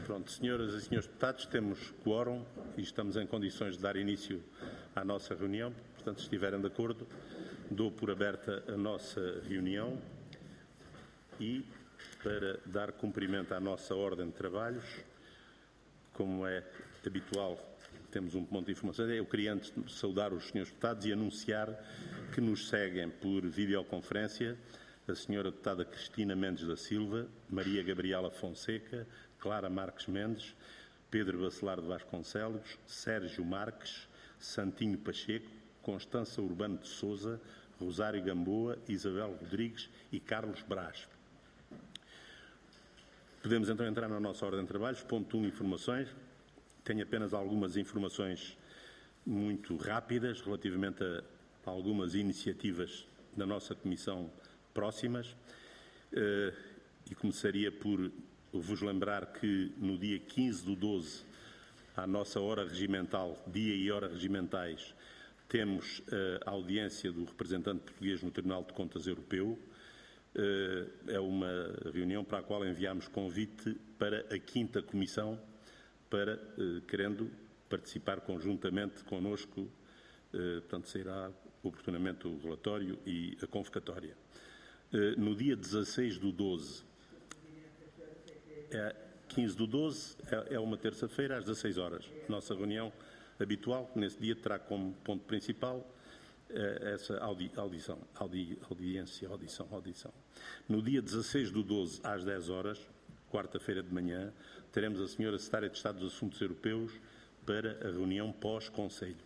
Pronto, senhoras e senhores deputados, temos quórum e estamos em condições de dar início à nossa reunião. Portanto, se estiverem de acordo, dou por aberta a nossa reunião e, para dar cumprimento à nossa ordem de trabalhos, como é habitual, temos um ponto de informação. Eu queria antes saudar os senhores deputados e anunciar que nos seguem por videoconferência a senhora deputada Cristina Mendes da Silva, Maria Gabriela Fonseca, Clara Marques Mendes, Pedro Bacelar de Vasconcelos, Sérgio Marques, Santinho Pacheco, Constança Urbano de Sousa, Rosário Gamboa, Isabel Rodrigues e Carlos Brás. Podemos então entrar na nossa ordem de trabalhos. Ponto 1, informações. Tenho apenas algumas informações muito rápidas relativamente a algumas iniciativas da nossa Comissão próximas. E começaria por vos lembrar que no dia 15/12, à nossa hora regimental, dia e hora regimentais, temos a audiência do representante português no Tribunal de Contas Europeu. É uma reunião para a qual enviámos convite para a 5ª Comissão, para, querendo participar conjuntamente connosco, portanto, sairá oportunamente o relatório e a convocatória. No dia 16/12, 15/12, é uma terça-feira, às 16 horas. Nossa reunião habitual, nesse dia, terá como ponto principal essa audição. No dia 16/12, às 10 horas, quarta-feira de manhã, teremos a senhora Secretária de Estado dos Assuntos Europeus para a reunião pós-Conselho.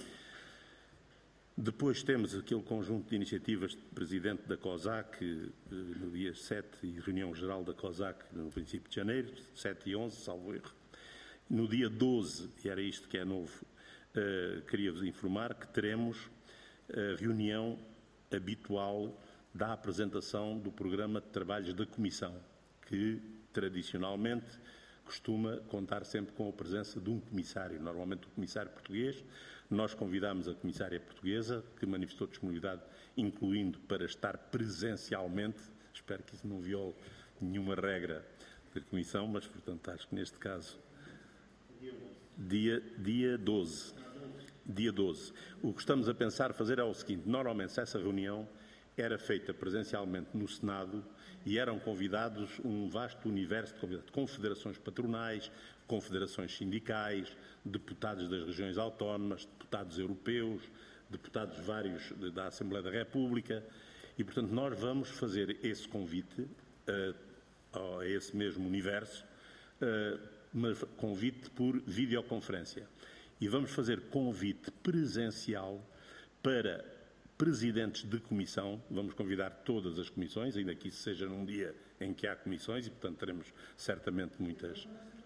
Depois temos aquele conjunto de iniciativas de Presidente da COSAC, no dia 7, e reunião geral da COSAC no princípio de janeiro, 7 e 11, salvo erro. No dia 12, e era isto que é novo, queria-vos informar que teremos a reunião habitual da apresentação do programa de trabalhos da Comissão, que tradicionalmente costuma contar sempre com a presença de um comissário, normalmente o comissário português. Nós convidámos a comissária portuguesa, que manifestou disponibilidade, incluindo para estar presencialmente. Espero que isso não viole nenhuma regra da Comissão, mas, portanto, acho que neste caso, dia 12. Dia 12. O que estamos a pensar fazer é o seguinte: normalmente, se essa reunião era feita presencialmente no Senado e eram convidados um vasto universo de convidados, confederações patronais, confederações sindicais, deputados das regiões autónomas, deputados europeus, deputados vários da Assembleia da República, e, portanto, nós vamos fazer esse convite a esse mesmo universo, mas convite por videoconferência. E vamos fazer convite presencial para presidentes de comissão. Vamos convidar todas as comissões, ainda que isso seja num dia em que há comissões, e, portanto, teremos certamente muitas.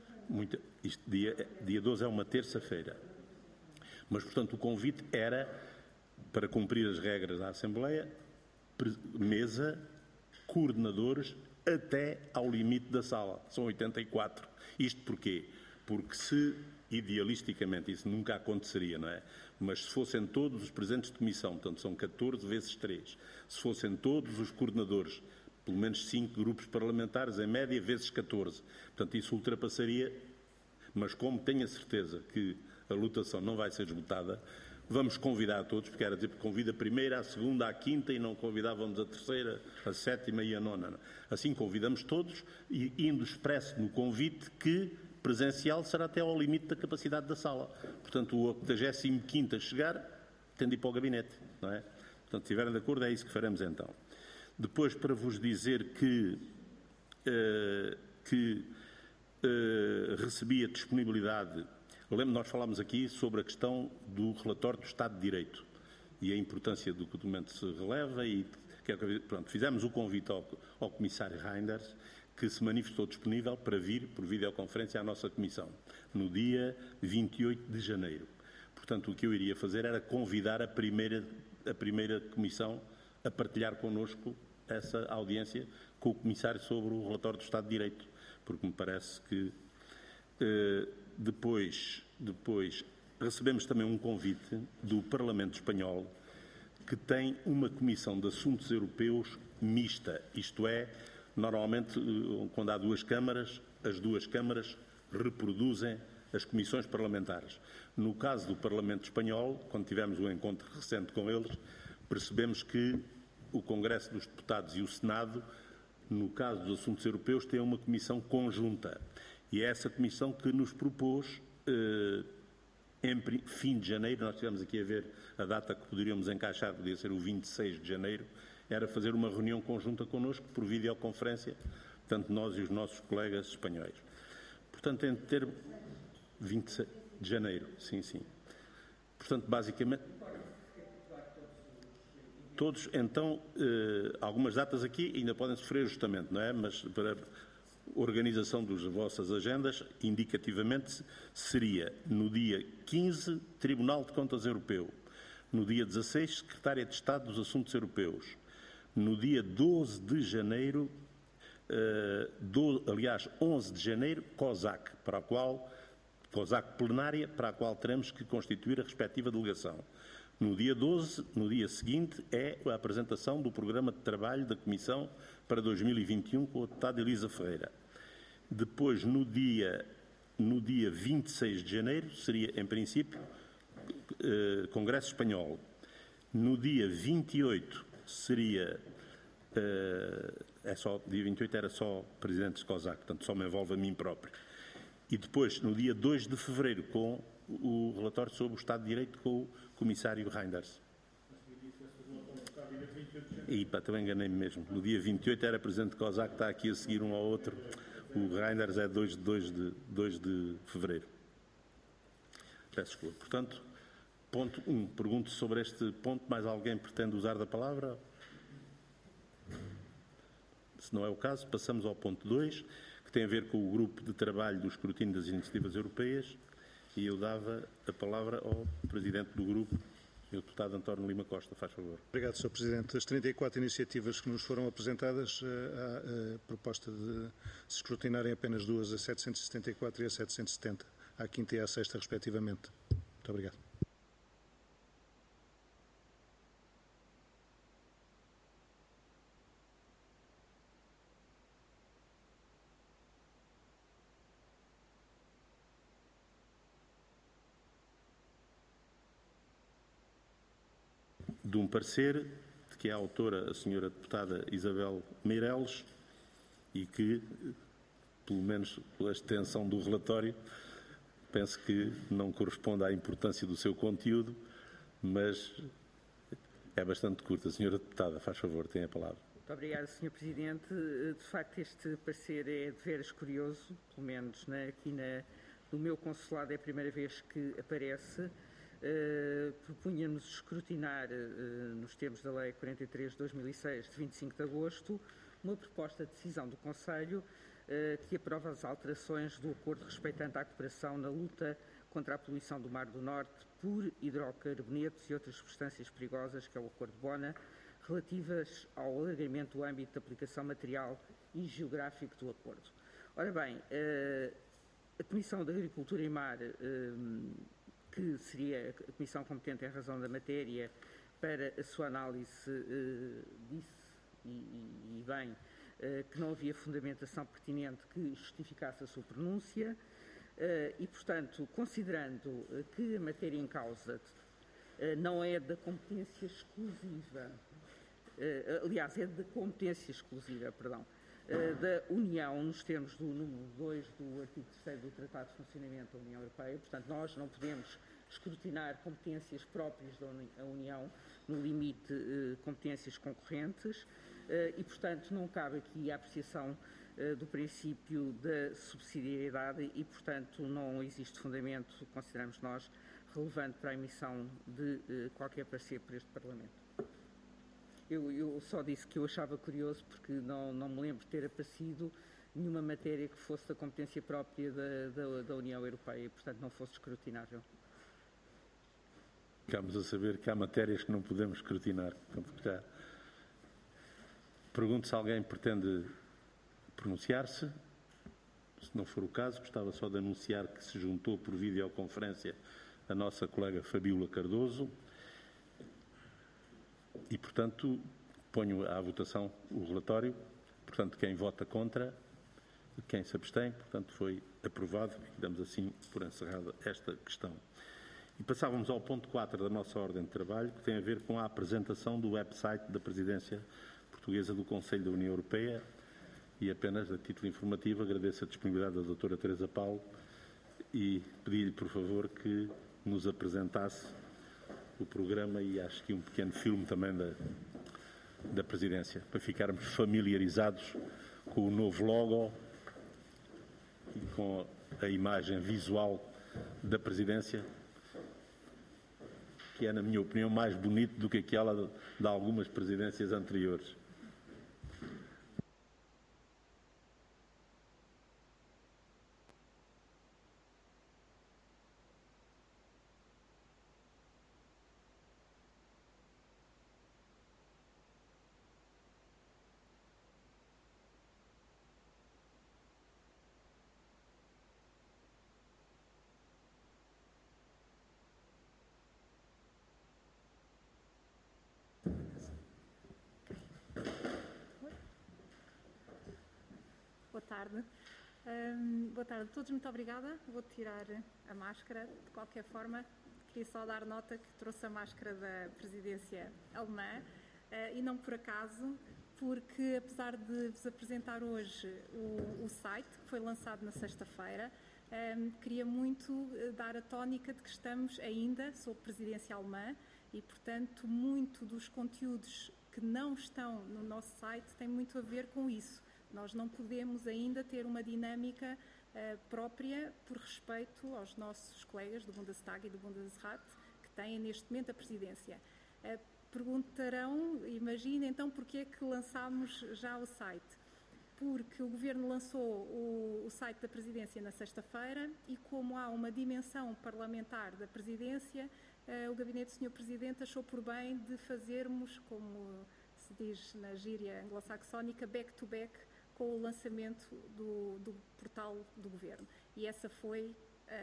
Dia 12 é uma terça-feira. Mas, portanto, o convite era para cumprir as regras da Assembleia, mesa, coordenadores, até ao limite da sala. São 84. Isto porquê? Porque se, idealisticamente, isso nunca aconteceria, não é? Mas se fossem todos os presidentes de comissão, portanto são 14 vezes 3, se fossem todos os coordenadores, pelo menos 5 grupos parlamentares, em média, vezes 14, portanto isso ultrapassaria, mas como tenho a certeza que a lotação não vai ser esgotada, vamos convidar a todos, porque era dizer, convida a primeira, a segunda, a quinta, e não convidávamos a terceira, a sétima e a nona. Assim convidamos todos, e indo expresso no convite que presencial será até ao limite da capacidade da sala. Portanto, o 85º a chegar tem de ir para o gabinete, não é? Portanto, se estiverem de acordo, é isso que faremos então. Depois, para vos dizer que recebi a disponibilidade. Nós falámos aqui sobre a questão do relatório do Estado de Direito e a importância do que o documento se releva e, pronto, fizemos o convite ao comissário Reinders, que se manifestou disponível para vir por videoconferência à nossa Comissão, no dia 28 de janeiro. Portanto, o que eu iria fazer era convidar a primeira Comissão a partilhar connosco essa audiência com o Comissário sobre o relatório do Estado de Direito, porque me parece que depois recebemos também um convite do Parlamento Espanhol, que tem uma Comissão de Assuntos Europeus mista, isto é, normalmente, quando há duas câmaras, as duas câmaras reproduzem as comissões parlamentares. No caso do Parlamento Espanhol, quando tivemos um encontro recente com eles, percebemos que o Congresso dos Deputados e o Senado, no caso dos assuntos europeus, têm uma comissão conjunta. E é essa comissão que nos propôs, em fim de janeiro, nós estivemos aqui a ver a data que poderíamos encaixar, podia ser o 26 de janeiro, era fazer uma reunião conjunta connosco, por videoconferência, tanto nós e os nossos colegas espanhóis. Portanto, em termos... 26 de janeiro, sim. Portanto, basicamente... Todos, então, algumas datas aqui ainda podem sofrer ajustamento, não é? Mas para organização das vossas agendas, indicativamente, seria no dia 15, Tribunal de Contas Europeu. No dia 16, Secretária de Estado dos Assuntos Europeus. No dia 12 de janeiro, 11 de janeiro, COSAC, COSAC plenária, para a qual teremos que constituir a respectiva delegação. No dia 12, no dia seguinte, é a apresentação do programa de trabalho da Comissão para 2021 com a deputada Elisa Ferreira. Depois, no dia 26 de janeiro, seria, em princípio, Congresso Espanhol. No dia 28 seria... dia 28 era só presidentes de COSAC, portanto só me envolve a mim próprio. E depois, no dia 2 de fevereiro, com o relatório sobre o Estado de Direito com o Comissário Reinders. E também enganei-me mesmo. No dia 28 era presidente de COSAC, está aqui a seguir um ao outro. O Reinders é 2 de fevereiro. Peço desculpa. Portanto, ponto 1. Pergunto sobre este ponto. Mais alguém pretende usar da palavra? Se não é o caso, passamos ao ponto 2, que tem a ver com o grupo de trabalho do escrutínio das iniciativas europeias, e eu dava a palavra ao Presidente do grupo, Sr. Deputado António Lima Costa. Faz favor. Obrigado, Sr. Presidente. As 34 iniciativas que nos foram apresentadas, há a proposta de se escrutinarem apenas duas, a 774 e a 770, à quinta e à sexta, respectivamente. Muito obrigado. De um parecer de que é a autora a senhora deputada Isabel Meireles e que, pelo menos pela extensão do relatório, penso que não corresponde à importância do seu conteúdo, mas é bastante curta. Senhora deputada, faz favor, tem a palavra. Muito obrigada, Sr. Presidente. De facto, este parecer é de veras curioso, pelo menos aqui no meu consulado é a primeira vez que aparece. Propunha-nos escrutinar, nos termos da Lei 43 de 2006, de 25 de agosto, uma proposta de decisão do Conselho que aprova as alterações do acordo respeitante à cooperação na luta contra a poluição do Mar do Norte por hidrocarbonetos e outras substâncias perigosas, que é o Acordo de Bona, relativas ao alargamento do âmbito de aplicação material e geográfico do acordo. Ora bem, a Comissão de Agricultura e Mar, que seria a comissão competente em razão da matéria, para a sua análise, disse, e bem, que não havia fundamentação pertinente que justificasse a sua pronúncia e, portanto, considerando que a matéria em causa não é da competência exclusiva, aliás, é da competência exclusiva, perdão, da União, nos termos do número 2 do artigo 3º do Tratado de Funcionamento da União Europeia. Portanto, nós não podemos escrutinar competências próprias da União, no limite competências concorrentes, e, portanto, não cabe aqui a apreciação do princípio da subsidiariedade e, portanto, não existe fundamento, consideramos nós, relevante para a emissão de qualquer parecer por este Parlamento. Eu só disse que eu achava curioso porque não me lembro de ter aparecido nenhuma matéria que fosse da competência própria da União Europeia e, portanto, não fosse escrutinável. Ficamos a saber que há matérias que não podemos escrutinar. Pergunto se alguém pretende pronunciar-se. Se não for o caso, gostava só de anunciar que se juntou por videoconferência a nossa colega Fabíola Cardoso. E, portanto, ponho à votação o relatório. Portanto, quem vota contra, Quem se abstém, portanto, foi aprovado e damos assim por encerrada esta questão. E passávamos ao ponto 4 da nossa ordem de trabalho, que tem a ver com a apresentação do website da Presidência Portuguesa do Conselho da União Europeia. E apenas, a título informativo, agradeço a disponibilidade da doutora Teresa Paulo e pedi-lhe, por favor, que nos apresentasse o programa e acho que um pequeno filme também da Presidência, para ficarmos familiarizados com o novo logo e com a imagem visual da Presidência, que é, na minha opinião, mais bonito do que aquela de algumas presidências anteriores. Boa tarde. Boa tarde a todos, muito obrigada. Vou tirar a máscara. De qualquer forma, queria só dar nota que trouxe a máscara da presidência alemã e não por acaso, porque apesar de vos apresentar hoje o site, que foi lançado na sexta-feira, queria muito dar a tónica de que estamos ainda sob presidência alemã e, portanto, muito dos conteúdos que não estão no nosso site têm muito a ver com isso. Nós não podemos ainda ter uma dinâmica própria por respeito aos nossos colegas do Bundestag e do Bundesrat que têm neste momento a presidência. Perguntarão, imagina então, porque é que lançámos já o site? Porque o Governo lançou o site da Presidência na sexta-feira e como há uma dimensão parlamentar da Presidência, o Gabinete do Sr. Presidente achou por bem de fazermos, como se diz na gíria anglo-saxónica, back-to-back com o lançamento do portal do Governo. E essa foi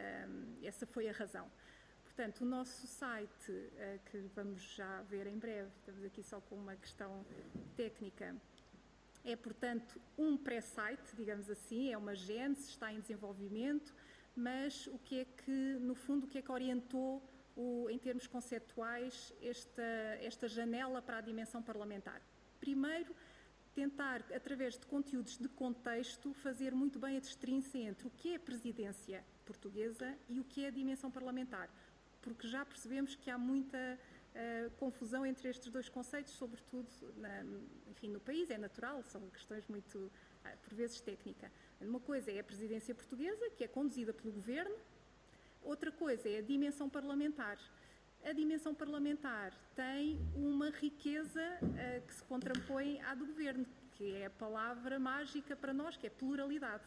a razão. Portanto, o nosso site, que vamos já ver em breve, estamos aqui só com uma questão técnica, é, portanto, um pré-site, digamos assim, é uma gênese, está em desenvolvimento, mas o que é que, no fundo, o que é que orientou, em termos conceptuais, esta janela para a dimensão parlamentar? Primeiro, tentar, através de conteúdos de contexto, fazer muito bem a distinção entre o que é a presidência portuguesa e o que é a dimensão parlamentar, porque já percebemos que há muita confusão entre estes dois conceitos, sobretudo no país, é natural, são questões muito, por vezes, técnicas. Uma coisa é a presidência portuguesa, que é conduzida pelo Governo, outra coisa é a dimensão parlamentar. A dimensão parlamentar tem uma riqueza que se contrapõe à do Governo, que é a palavra mágica para nós, que é pluralidade.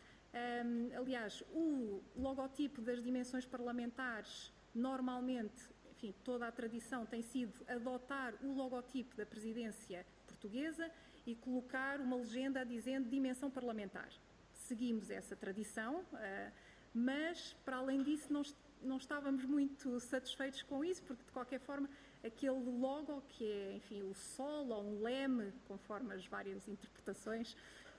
Aliás, o logotipo das dimensões parlamentares, normalmente, enfim, toda a tradição tem sido adotar o logotipo da presidência portuguesa e colocar uma legenda dizendo dimensão parlamentar. Seguimos essa tradição, mas, para além disso, não estávamos muito satisfeitos com isso, porque, de qualquer forma, aquele logo, que é, enfim, o sol ou um leme, conforme as várias interpretações,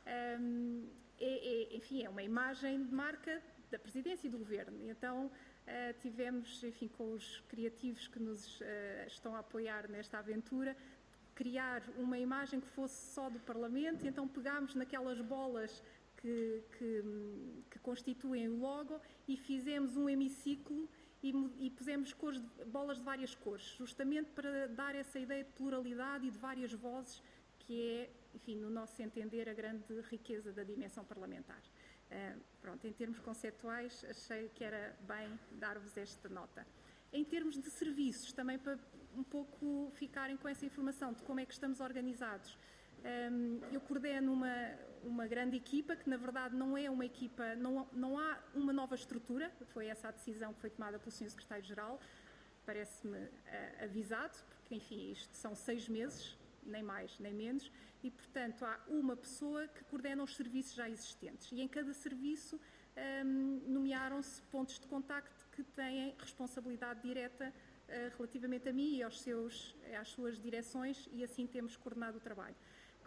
enfim, é uma imagem de marca da presidência e do Governo. Então, tivemos, enfim, com os criativos que nos estão a apoiar nesta aventura, criar uma imagem que fosse só do Parlamento, e então pegámos naquelas bolas que constituem o logo e fizemos um hemiciclo e pusemos bolas de várias cores, justamente para dar essa ideia de pluralidade e de várias vozes, que é, enfim, no nosso entender, a grande riqueza da dimensão parlamentar. Pronto, em termos conceptuais, achei que era bem dar-vos esta nota. Em termos de serviços, também para um pouco ficarem com essa informação de como é que estamos organizados, eu coordeno uma grande equipa, que na verdade não é uma equipa, não há uma nova estrutura, foi essa a decisão que foi tomada pelo Sr. Secretário-Geral, parece-me avisado, porque enfim, isto são 6 meses, nem mais nem menos, e portanto há uma pessoa que coordena os serviços já existentes, e em cada serviço nomearam-se pontos de contacto que têm responsabilidade direta relativamente a mim e às suas direções, e assim temos coordenado o trabalho.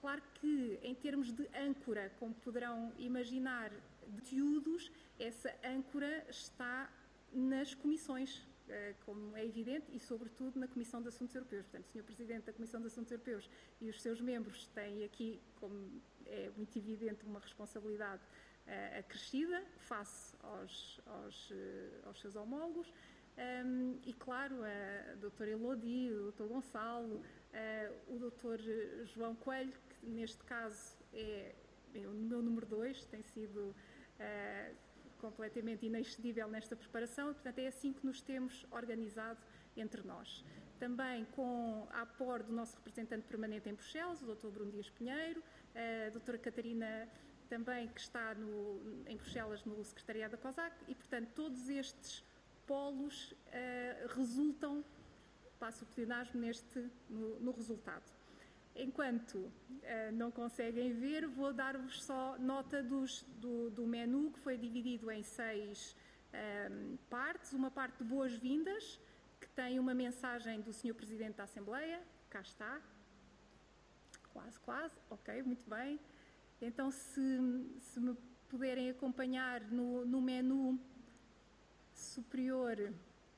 Claro que, em termos de âncora, como poderão imaginar, de conteúdos, essa âncora está nas comissões, como é evidente, e sobretudo na Comissão de Assuntos Europeus. Portanto, o Sr. Presidente da Comissão de Assuntos Europeus e os seus membros têm aqui, como é muito evidente, uma responsabilidade acrescida face aos seus homólogos. E, claro, a doutora Elodie, o doutor Gonçalo, o doutor João Coelho, que neste caso é o meu número 2, tem sido completamente inexcedível nesta preparação, e, portanto, é assim que nos temos organizado entre nós. Também com a apoio do nosso representante permanente em Bruxelas, o Dr. Bruno Dias Pinheiro, a doutora Catarina também, que está em Bruxelas no secretariado da COSAC, e, portanto, todos estes polos resultam, passo o pleonasmo, no resultado. Enquanto não conseguem ver, vou dar-vos só nota do menu, que foi dividido em 6 partes. Uma parte de boas-vindas, que tem uma mensagem do Sr. Presidente da Assembleia. Cá está. Quase. Ok, muito bem. Então, se me puderem acompanhar no menu superior,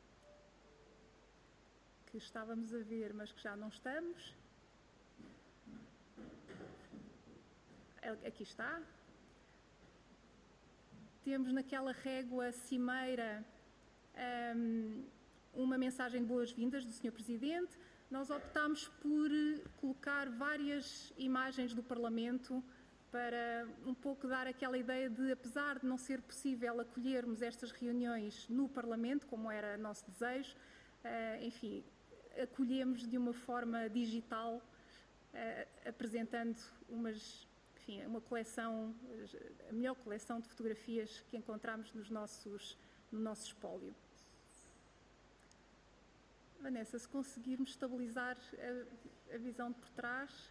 que estávamos a ver, mas que já não estamos. Aqui está. Temos naquela régua cimeira uma mensagem de boas-vindas do Sr. Presidente. Nós optámos por colocar várias imagens do Parlamento para um pouco dar aquela ideia de, apesar de não ser possível acolhermos estas reuniões no Parlamento, como era nosso desejo, enfim, acolhemos de uma forma digital, apresentando uma coleção, a melhor coleção de fotografias que encontramos no nosso espólio. Vanessa, se conseguirmos estabilizar a visão de por trás.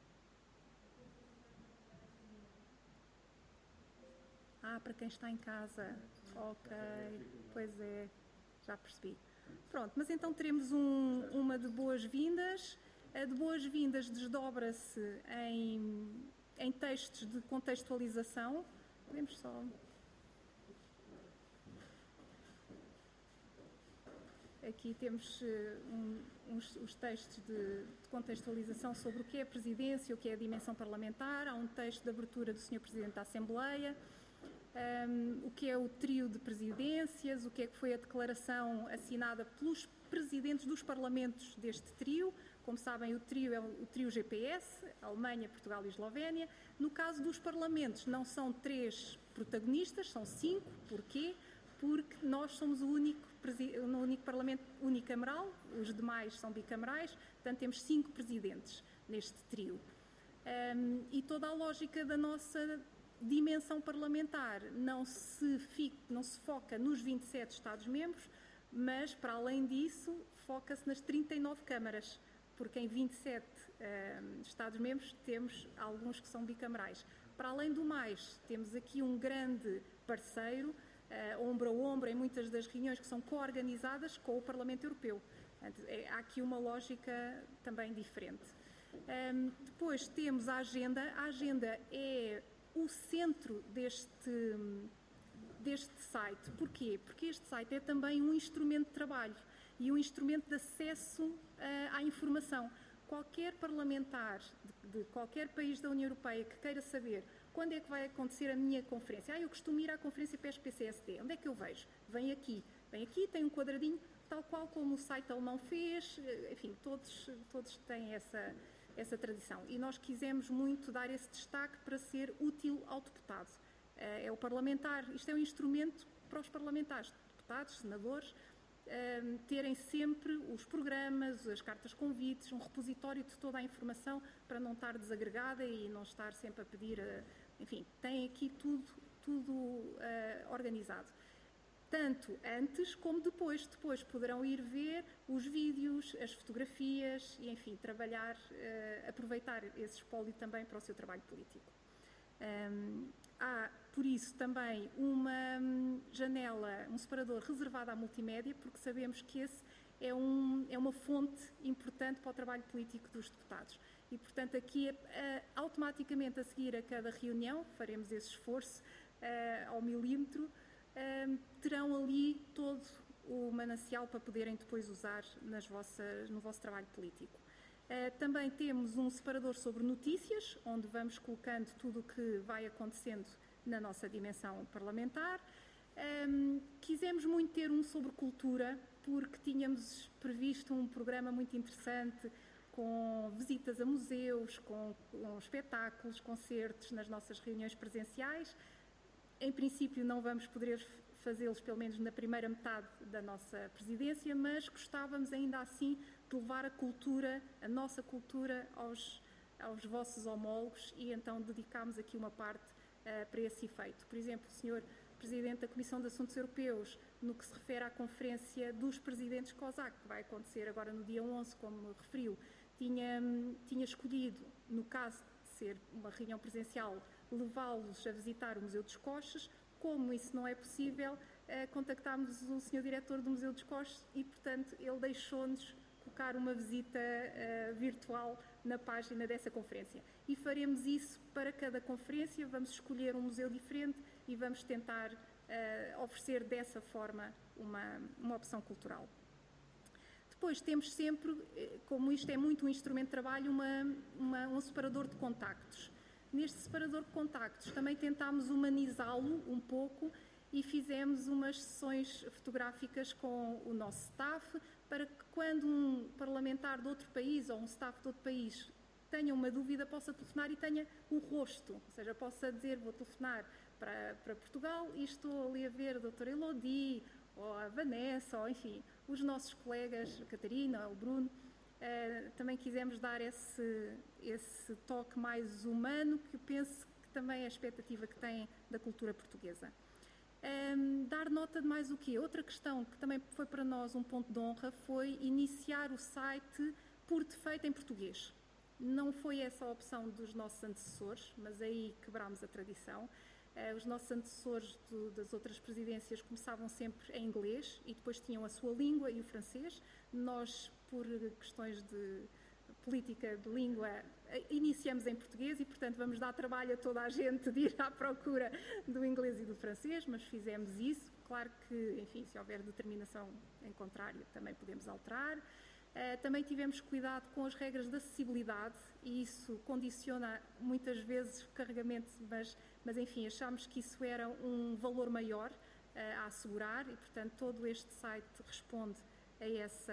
Para quem está em casa. Ok, pois é, já percebi. Pronto, mas então teremos uma de boas-vindas. A de boas-vindas desdobra-se em textos de contextualização. Podemos só... Aqui temos os textos de contextualização sobre o que é a presidência, o que é a dimensão parlamentar. Há um texto de abertura do Sr. Presidente da Assembleia, o que é o trio de presidências, o que é que foi a declaração assinada pelos presidentes dos parlamentos deste trio. Como sabem, o trio é o trio GPS, Alemanha, Portugal e Eslovénia. No caso dos parlamentos, não são 3 protagonistas, são 5. Porquê? Porque nós somos o único parlamento unicameral, os demais são bicamerais, portanto temos 5 presidentes neste trio. E toda a lógica da nossa dimensão parlamentar não se foca nos 27 Estados-membros, mas, para além disso, foca-se nas 39 câmaras, porque em 27 Estados-membros temos alguns que são bicamerais. Para além do mais, temos aqui um grande parceiro, ombro a ombro, em muitas das reuniões que são co-organizadas com o Parlamento Europeu. Portanto, há aqui uma lógica também diferente. Depois temos a agenda. A agenda é o centro deste site. Porquê? Porque este site é também um instrumento de trabalho e um instrumento de acesso à informação. Qualquer parlamentar de qualquer país da União Europeia que queira saber quando é que vai acontecer a minha conferência. Eu costumo ir à conferência PES-PCSD. Onde é que eu vejo? Vem aqui, tem um quadradinho, tal qual como o site alemão fez. Enfim, todos têm essa tradição. E nós quisemos muito dar esse destaque para ser útil ao deputado. É o parlamentar, isto é um instrumento para os parlamentares, deputados, senadores, terem sempre os programas, as cartas convites, um repositório de toda a informação para não estar desagregada e não estar sempre a pedir, enfim, tem aqui tudo organizado. Tanto antes como depois. Depois poderão ir ver os vídeos, as fotografias e, enfim, trabalhar, aproveitar esse espólio também para o seu trabalho político. Há, por isso, também uma janela, um separador reservado à multimédia, porque sabemos que esse é uma fonte importante para o trabalho político dos deputados. E, portanto, aqui, automaticamente a seguir a cada reunião, faremos esse esforço ao milímetro, terão ali todo o manancial para poderem depois usar no vosso trabalho político. Também temos um separador sobre notícias, onde vamos colocando tudo o que vai acontecendo na nossa dimensão parlamentar. Quisemos muito ter um sobre cultura, porque tínhamos previsto um programa muito interessante, com visitas a museus, com espetáculos, concertos nas nossas reuniões presenciais. Em princípio não vamos poder fazê-los, pelo menos na primeira metade da nossa presidência, mas gostávamos ainda assim de levar a nossa cultura aos vossos homólogos, e então dedicámos aqui uma parte para esse efeito. Por exemplo, o Sr. Presidente da Comissão de Assuntos Europeus, no que se refere à Conferência dos Presidentes COSAC, que vai acontecer agora no dia 11, como referiu, tinha escolhido, no caso de ser uma reunião presencial, levá-los a visitar o Museu dos Coches. Como isso não é possível, contactámos o Sr. Diretor do Museu dos Coches e, portanto, ele deixou-nos colocar uma visita virtual na página dessa conferência. E faremos isso para cada conferência, vamos escolher um museu diferente e vamos tentar oferecer dessa forma uma opção cultural. Depois temos sempre, como isto é muito um instrumento de trabalho, um separador de contactos. Neste separador de contactos também tentámos humanizá-lo um pouco e fizemos umas sessões fotográficas com o nosso staff, para que quando um parlamentar de outro país ou um staff de outro país tenha uma dúvida, possa telefonar e tenha o rosto, ou seja, possa dizer: vou telefonar para Portugal e estou ali a ver a doutora Elodie, ou a Vanessa, ou enfim, os nossos colegas, a Catarina, o Bruno. Também quisemos dar esse toque mais humano, que eu penso que também é a expectativa que têm da cultura portuguesa. Dar nota de mais o quê? Outra questão que também foi para nós um ponto de honra foi iniciar o site por defeito em português. Não foi essa a opção dos nossos antecessores, mas aí quebrámos a tradição. Os nossos antecessores das outras presidências começavam sempre em inglês e depois tinham a sua língua e o francês. Nós, por questões de política de língua, iniciamos em português e, portanto, vamos dar trabalho a toda a gente de ir à procura do inglês e do francês, mas fizemos isso. Claro que, enfim, se houver determinação em contrário, também podemos alterar. Também tivemos cuidado com as regras de acessibilidade e isso condiciona muitas vezes o carregamento, mas enfim, achámos que isso era um valor maior a assegurar e, portanto, todo este site responde a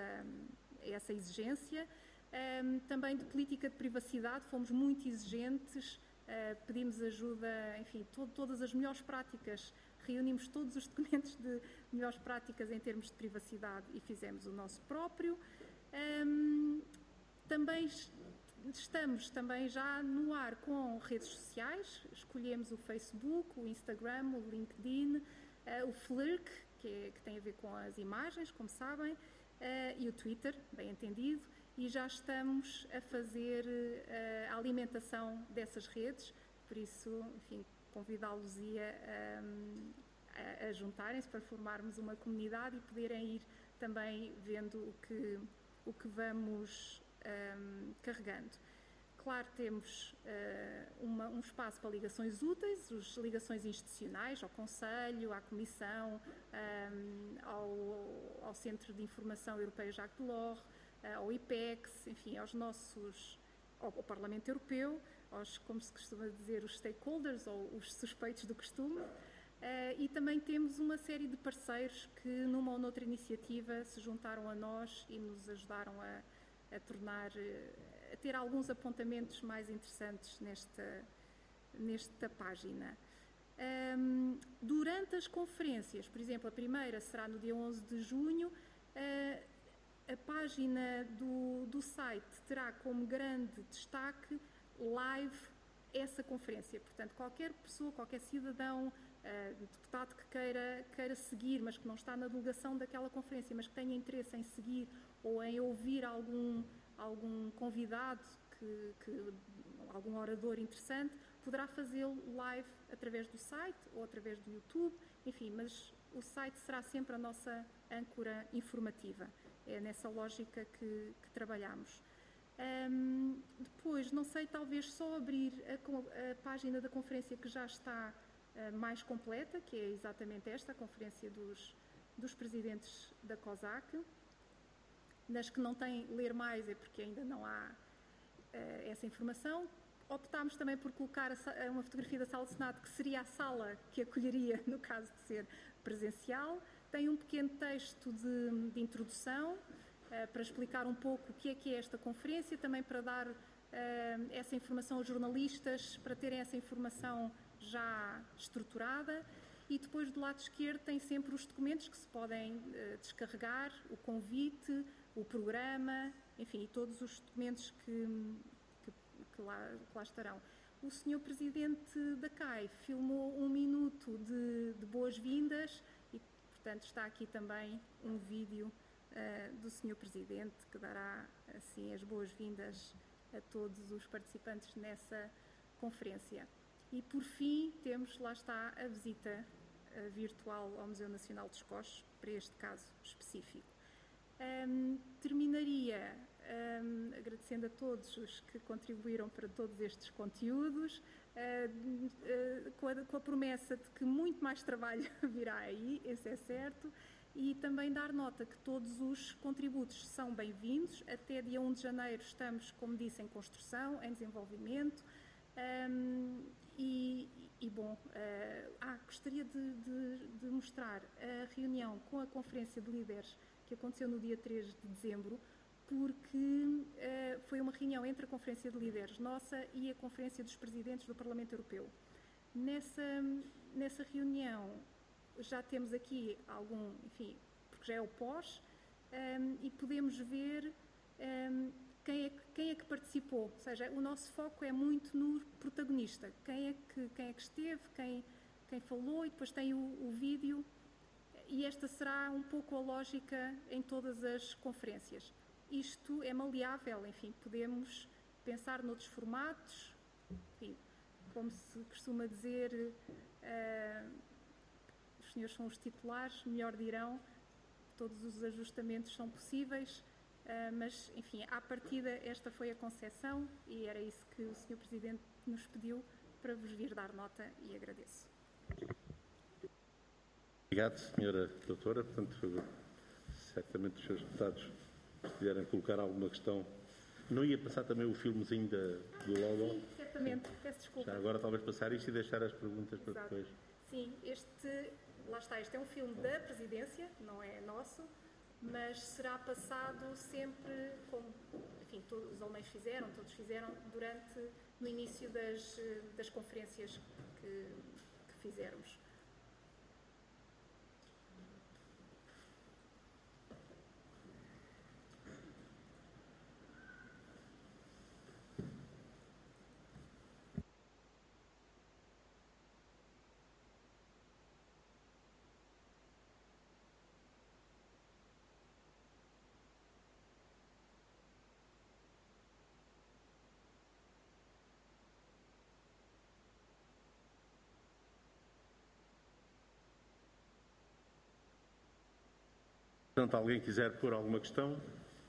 essa exigência. Também de política de privacidade, fomos muito exigentes, pedimos ajuda, enfim, todas as melhores práticas, reunimos todos os documentos de melhores práticas em termos de privacidade e fizemos o nosso próprio. Também estamos já no ar com redes sociais, escolhemos o Facebook, o Instagram, o LinkedIn, o Flickr, que tem a ver com as imagens, como sabem, e o Twitter, bem entendido, e já estamos a fazer a alimentação dessas redes, por isso, enfim, convidá-los a juntarem-se para formarmos uma comunidade e poderem ir também vendo o que vamos carregando. Claro, temos um espaço para ligações úteis, as ligações institucionais, ao Conselho, à Comissão, ao Centro de Informação Europeu Jacques Delors, ao IPEX, enfim, ao Parlamento Europeu, como se costuma dizer, os stakeholders ou os suspeitos do costume. E também temos uma série de parceiros que, numa ou noutra iniciativa, se juntaram a nós e nos ajudaram a ter alguns apontamentos mais interessantes nesta página. Durante as conferências, por exemplo, a primeira será no dia 11 de junho, a página do site terá como grande destaque live essa conferência. Portanto, qualquer pessoa, qualquer cidadão, deputado que queira seguir, mas que não está na delegação daquela conferência, mas que tenha interesse em seguir ou em ouvir algum convidado, algum orador interessante, poderá fazê-lo live através do site ou através do YouTube, enfim, mas o site será sempre a nossa âncora informativa. É nessa lógica que trabalhamos. Depois, não sei, talvez só abrir a página da conferência que já está mais completa, que é exatamente esta, a conferência dos presidentes da COSAC. Nas que não tem ler mais é porque ainda não há essa informação. Optámos também por colocar uma fotografia da sala de Senado, que seria a sala que acolheria no caso de ser presencial. Tem um pequeno texto de introdução para explicar um pouco o que é esta conferência, também para dar essa informação aos jornalistas, para terem essa informação já estruturada. E depois do lado esquerdo tem sempre os documentos que se podem descarregar, o convite, o programa, enfim, todos os documentos que lá estarão. O Sr. Presidente da CAI filmou 1 minuto de boas-vindas e, portanto, está aqui também um vídeo do Sr. Presidente que dará, assim, as boas-vindas a todos os participantes nessa conferência. E, por fim, temos, lá está, a visita virtual ao Museu Nacional dos Coches, para este caso específico. Terminaria agradecendo a todos os que contribuíram para todos estes conteúdos, com a promessa de que muito mais trabalho virá aí, esse é certo, e também dar nota que todos os contributos são bem-vindos. Até dia 1 de janeiro estamos, como disse, em construção, em desenvolvimento. Gostaria de mostrar a reunião com a Conferência de Líderes que aconteceu no dia 3 de dezembro, porque foi uma reunião entre a Conferência de Líderes nossa e a Conferência dos Presidentes do Parlamento Europeu. Nessa reunião já temos aqui porque já é o pós, e podemos ver quem é que participou. Ou seja, o nosso foco é muito no protagonista. Quem é que esteve, quem falou, e depois tem o vídeo. E esta será um pouco a lógica em todas as conferências. Isto é maleável, enfim, podemos pensar noutros formatos, enfim, como se costuma dizer, os senhores são os titulares, melhor dirão, todos os ajustamentos são possíveis, mas, enfim, à partida esta foi a concepção e era isso que o Sr. Presidente nos pediu para vos vir dar nota e agradeço. Obrigado, Sra. Doutora. Portanto, certamente os seus deputados, se quiserem colocar alguma questão. Não ia passar também o filmezinho do Logo? Sim, certamente. Peço desculpa. Já agora talvez passar isto e deixar as perguntas para depois. Sim, lá está, este é um filme da Presidência, não é nosso, mas será passado sempre, como, enfim, todos os alemães fizeram, todos fizeram, no início das conferências que fizermos. Portanto, alguém quiser pôr alguma questão?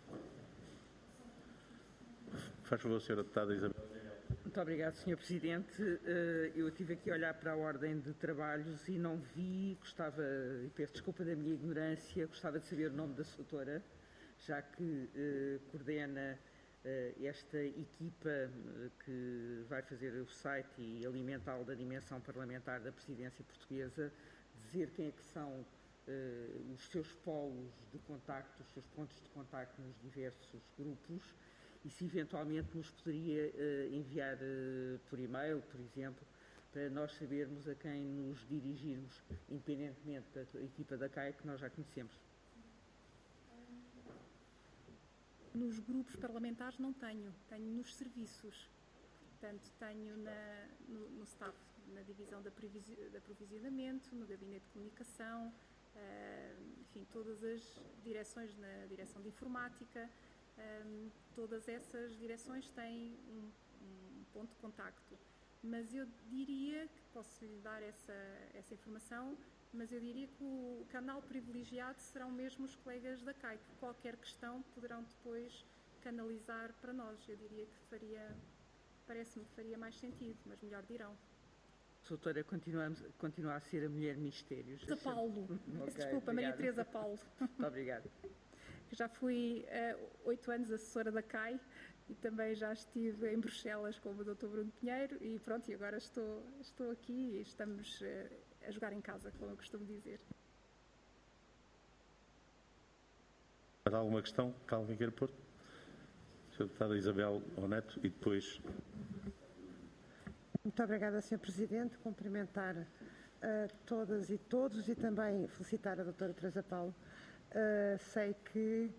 Faz favor, Sra. Deputada Isabel. Muito obrigado, Sr. Presidente. Eu estive aqui a olhar para a ordem de trabalhos e não vi, e peço desculpa da minha ignorância, gostava de saber o nome da sua doutora, já que coordena esta equipa que vai fazer o site e alimentá-lo da dimensão parlamentar da Presidência Portuguesa, dizer quem é que são os seus polos de contacto, os seus pontos de contacto nos diversos grupos, e se eventualmente nos poderia enviar por e-mail, por exemplo, para nós sabermos a quem nos dirigirmos, independentemente da equipa da CAI, que nós já conhecemos. Nos grupos parlamentares não tenho nos serviços. Portanto, tenho no staff, na divisão da provisionamento, no gabinete de comunicação, enfim, todas as direções, na direção de informática, todas essas direções têm um ponto de contacto. Mas eu diria, que posso lhe dar essa informação, mas eu diria que o canal privilegiado serão mesmo os colegas da CAI, que qualquer questão poderão depois canalizar para nós. Eu diria que parece-me que faria mais sentido, mas melhor dirão. Doutora, continua a ser a mulher mistérios. Teresa Paulo. Okay, Desculpa, Maria Teresa Paulo. Muito obrigado. Já fui 8 anos assessora da CAI e também já estive em Bruxelas com o Dr. Bruno Pinheiro e pronto, e agora estou aqui e estamos a jogar em casa, como eu costumo dizer. Há alguma questão que alguém queira pôr? Sra. Deputada Isabel Oneto e depois... Muito obrigada, Sr. Presidente. Cumprimentar todas e todos e também felicitar a doutora Teresa Paulo. Sei que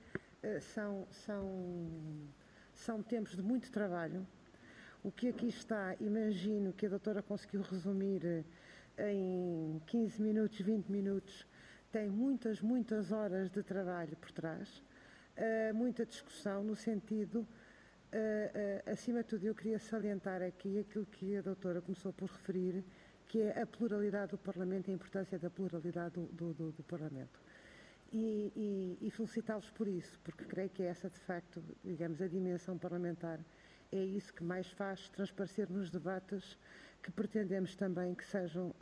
são tempos de muito trabalho. O que aqui está, imagino que a doutora conseguiu resumir em 15 minutos, 20 minutos. Tem muitas horas de trabalho por trás, muita discussão no sentido... acima de tudo, eu queria salientar aqui aquilo que a doutora começou por referir, que é a pluralidade do Parlamento e a importância da pluralidade do Parlamento. E felicitá-los por isso, porque creio que essa, de facto, digamos, a dimensão parlamentar é isso que mais faz transparecer nos debates que pretendemos também que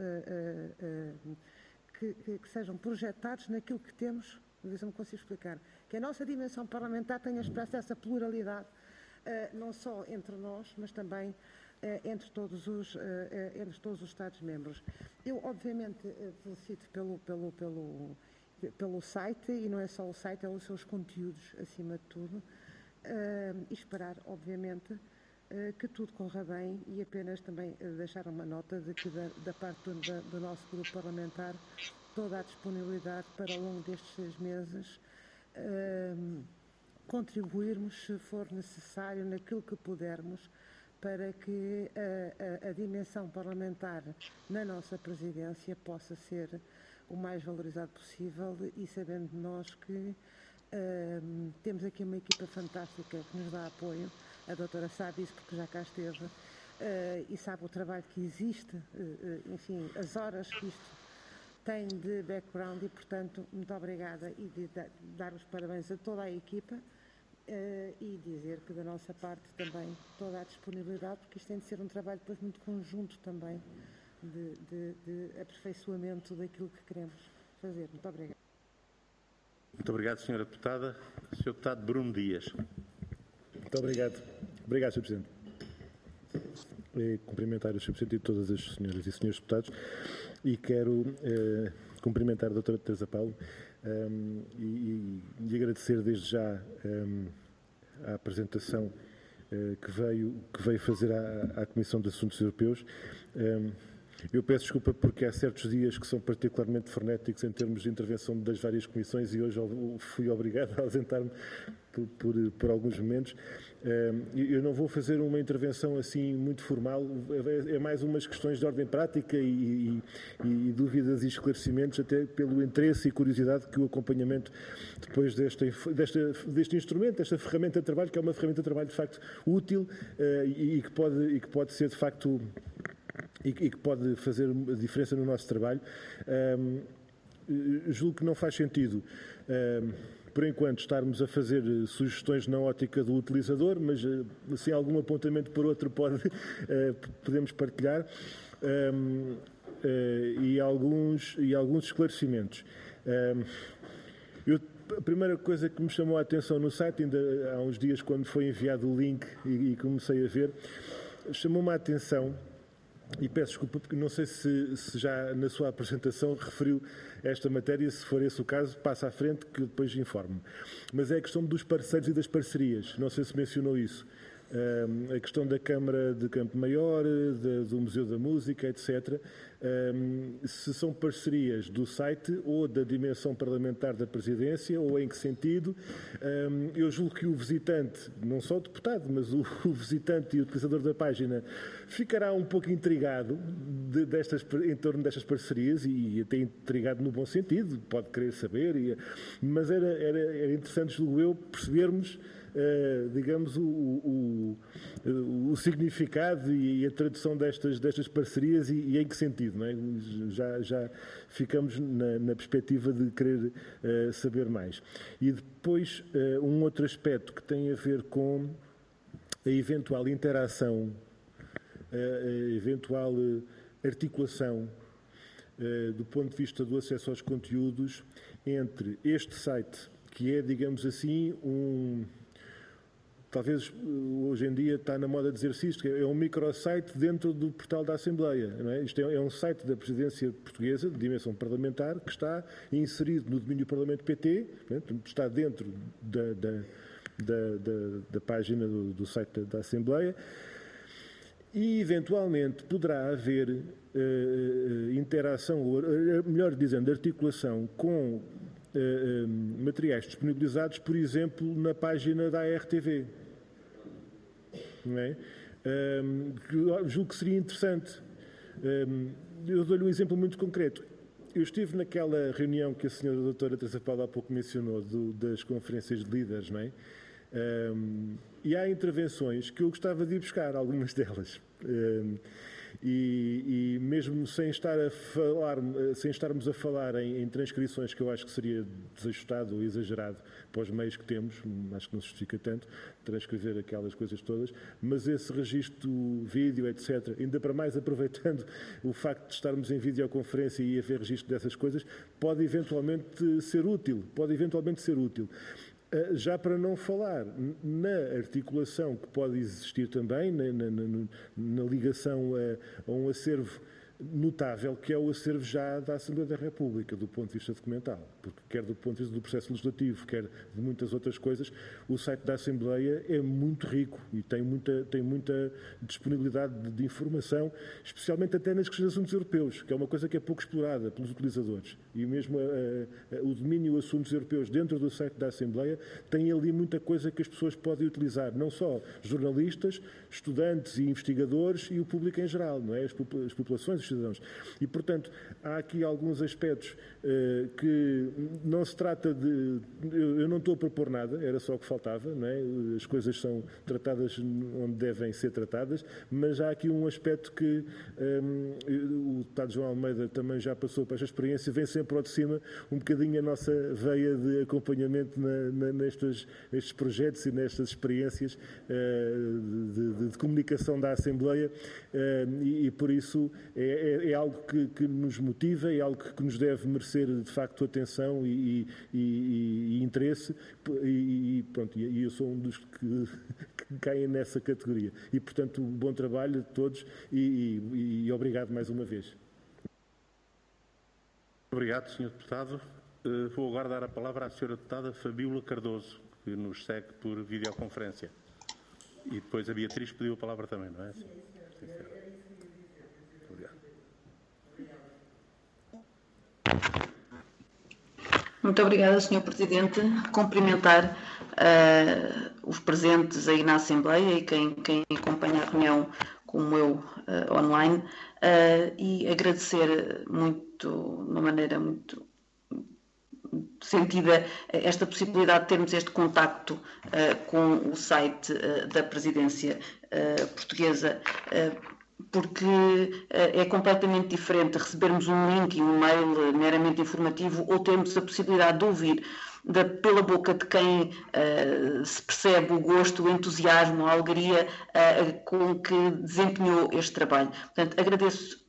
sejam projetados naquilo que temos, não sei se me consigo explicar, que a nossa dimensão parlamentar tenha expresso essa pluralidade, não só entre nós, mas também entre todos os Estados-membros. Eu, obviamente, felicito pelo site, e não é só o site, é os seus conteúdos, acima de tudo, e esperar, obviamente, que tudo corra bem e apenas também deixar uma nota de que da parte do nosso grupo parlamentar toda a disponibilidade para ao longo destes 6 meses contribuirmos, se for necessário, naquilo que pudermos, para que a dimensão parlamentar na nossa presidência possa ser o mais valorizado possível e sabendo nós que temos aqui uma equipa fantástica que nos dá apoio. A doutora sabe isso porque já cá esteve e sabe o trabalho que existe, enfim, as horas que isto tem de background e, portanto, muito obrigada e de dar os parabéns a toda a equipa. E dizer que da nossa parte também toda a disponibilidade, porque isto tem de ser um trabalho depois muito conjunto também de aperfeiçoamento daquilo que queremos fazer. Muito obrigada. Muito obrigado, Sra. Deputada. Sr. Deputado Bruno Dias. Muito obrigado. Obrigado, Sr. Presidente. Cumprimentar o Sr. Presidente e todas as senhoras e senhores deputados e quero cumprimentar a doutora Teresa Paulo e agradecer desde já a apresentação que veio fazer à Comissão de Assuntos Europeus. Eu peço desculpa porque há certos dias que são particularmente frenéticos em termos de intervenção das várias comissões e hoje fui obrigado a ausentar-me por alguns momentos. Eu não vou fazer uma intervenção assim muito formal, é mais umas questões de ordem prática e dúvidas e esclarecimentos, até pelo interesse e curiosidade que o acompanhamento depois deste instrumento, desta ferramenta de trabalho, que é uma ferramenta de trabalho de facto útil e que pode ser de facto e que pode fazer a diferença no nosso trabalho. Julgo que não faz sentido, por enquanto, estarmos a fazer sugestões na ótica do utilizador, mas se algum apontamento por outro podemos partilhar, e alguns esclarecimentos. A primeira coisa que me chamou a atenção no site, ainda há uns dias quando foi enviado o link e comecei a ver, chamou-me a atenção. E peço desculpa porque não sei se já na sua apresentação referiu esta matéria, se for esse o caso, passa à frente que depois informo. Mas é a questão dos parceiros e das parcerias, não sei se mencionou isso. A questão da Câmara de Campo Maior, do Museu da Música, etc. Se são parcerias do site ou da dimensão parlamentar da Presidência, ou em que sentido. Eu julgo que o visitante, não só o deputado, mas o visitante e o utilizador da página, ficará um pouco intrigado em torno destas parcerias e até intrigado no bom sentido, pode querer saber, mas era interessante, julgo eu, percebermos digamos, o significado e a tradução destas parcerias e em que sentido. sentido, não é? Já ficamos na perspectiva de querer saber mais. E depois, um outro aspecto que tem a ver com a eventual interação, a eventual articulação do ponto de vista do acesso aos conteúdos entre este site, que é, digamos assim, talvez hoje em dia está na moda dizer-se isto, é um microsite dentro do portal da Assembleia. Não é? Isto é um site da Presidência Portuguesa, de dimensão parlamentar, que está inserido no domínio Parlamento PT, está dentro da página do site da Assembleia, e eventualmente poderá haver interação, ou melhor dizendo, articulação com materiais disponibilizados, por exemplo, na página da RTV. Não é? Julgo que seria interessante. Eu dou-lhe um exemplo muito concreto. Eu estive naquela reunião que a senhora doutora Teresa Paula há pouco mencionou, das conferências de líderes, não é? E há intervenções que eu gostava de ir buscar, algumas delas. E mesmo sem estarmos a falar em transcrições, que eu acho que seria desajustado ou exagerado para os meios que temos, acho que não se justifica tanto transcrever aquelas coisas todas, mas esse registro vídeo, etc., ainda para mais aproveitando o facto de estarmos em videoconferência e haver registro dessas coisas, pode eventualmente ser útil. Já para não falar na articulação que pode existir também, na ligação a um acervo notável, que é o acervo já da Assembleia da República, do ponto de vista documental, porque quer do ponto de vista do processo legislativo, quer de muitas outras coisas, o site da Assembleia é muito rico e tem muita disponibilidade de informação, especialmente até nas questões de assuntos europeus, que é uma coisa que é pouco explorada pelos utilizadores. E mesmo o domínio de assuntos europeus dentro do site da Assembleia tem ali muita coisa que as pessoas podem utilizar, não só jornalistas, estudantes e investigadores e o público em geral, não é? As populações, os cidadãos. E, portanto, há aqui alguns aspectos que não se trata de... Eu não estou a propor nada, era só o que faltava, não é? As coisas são tratadas onde devem ser tratadas, mas há aqui um aspecto que o deputado João Almeida também já passou por esta experiência, vem sempre ao de cima um bocadinho a nossa veia de acompanhamento nestes projetos e nestas experiências de comunicação da Assembleia e por isso é algo que nos motiva, é algo que nos deve merecer de facto atenção e interesse e eu sou um dos que caem nessa categoria. E portanto, bom trabalho a todos e obrigado mais uma vez. Obrigado, Sr. Deputado. Vou agora dar a palavra à Sra. Deputada Fabíola Cardoso, que nos segue por videoconferência. E depois a Beatriz pediu a palavra também, não é? Sim. Obrigado. Muito obrigada, Sr. Presidente. Cumprimentar os presentes aí na Assembleia e quem acompanha a reunião como eu online e agradecer muito, de uma maneira muito sentida, esta possibilidade de termos este contacto com o site da Presidência Portuguesa, porque é completamente diferente recebermos um link e um mail meramente informativo ou termos a possibilidade de ouvir pela boca de quem se percebe o gosto, o entusiasmo, a alegria com que desempenhou este trabalho. Portanto, agradeço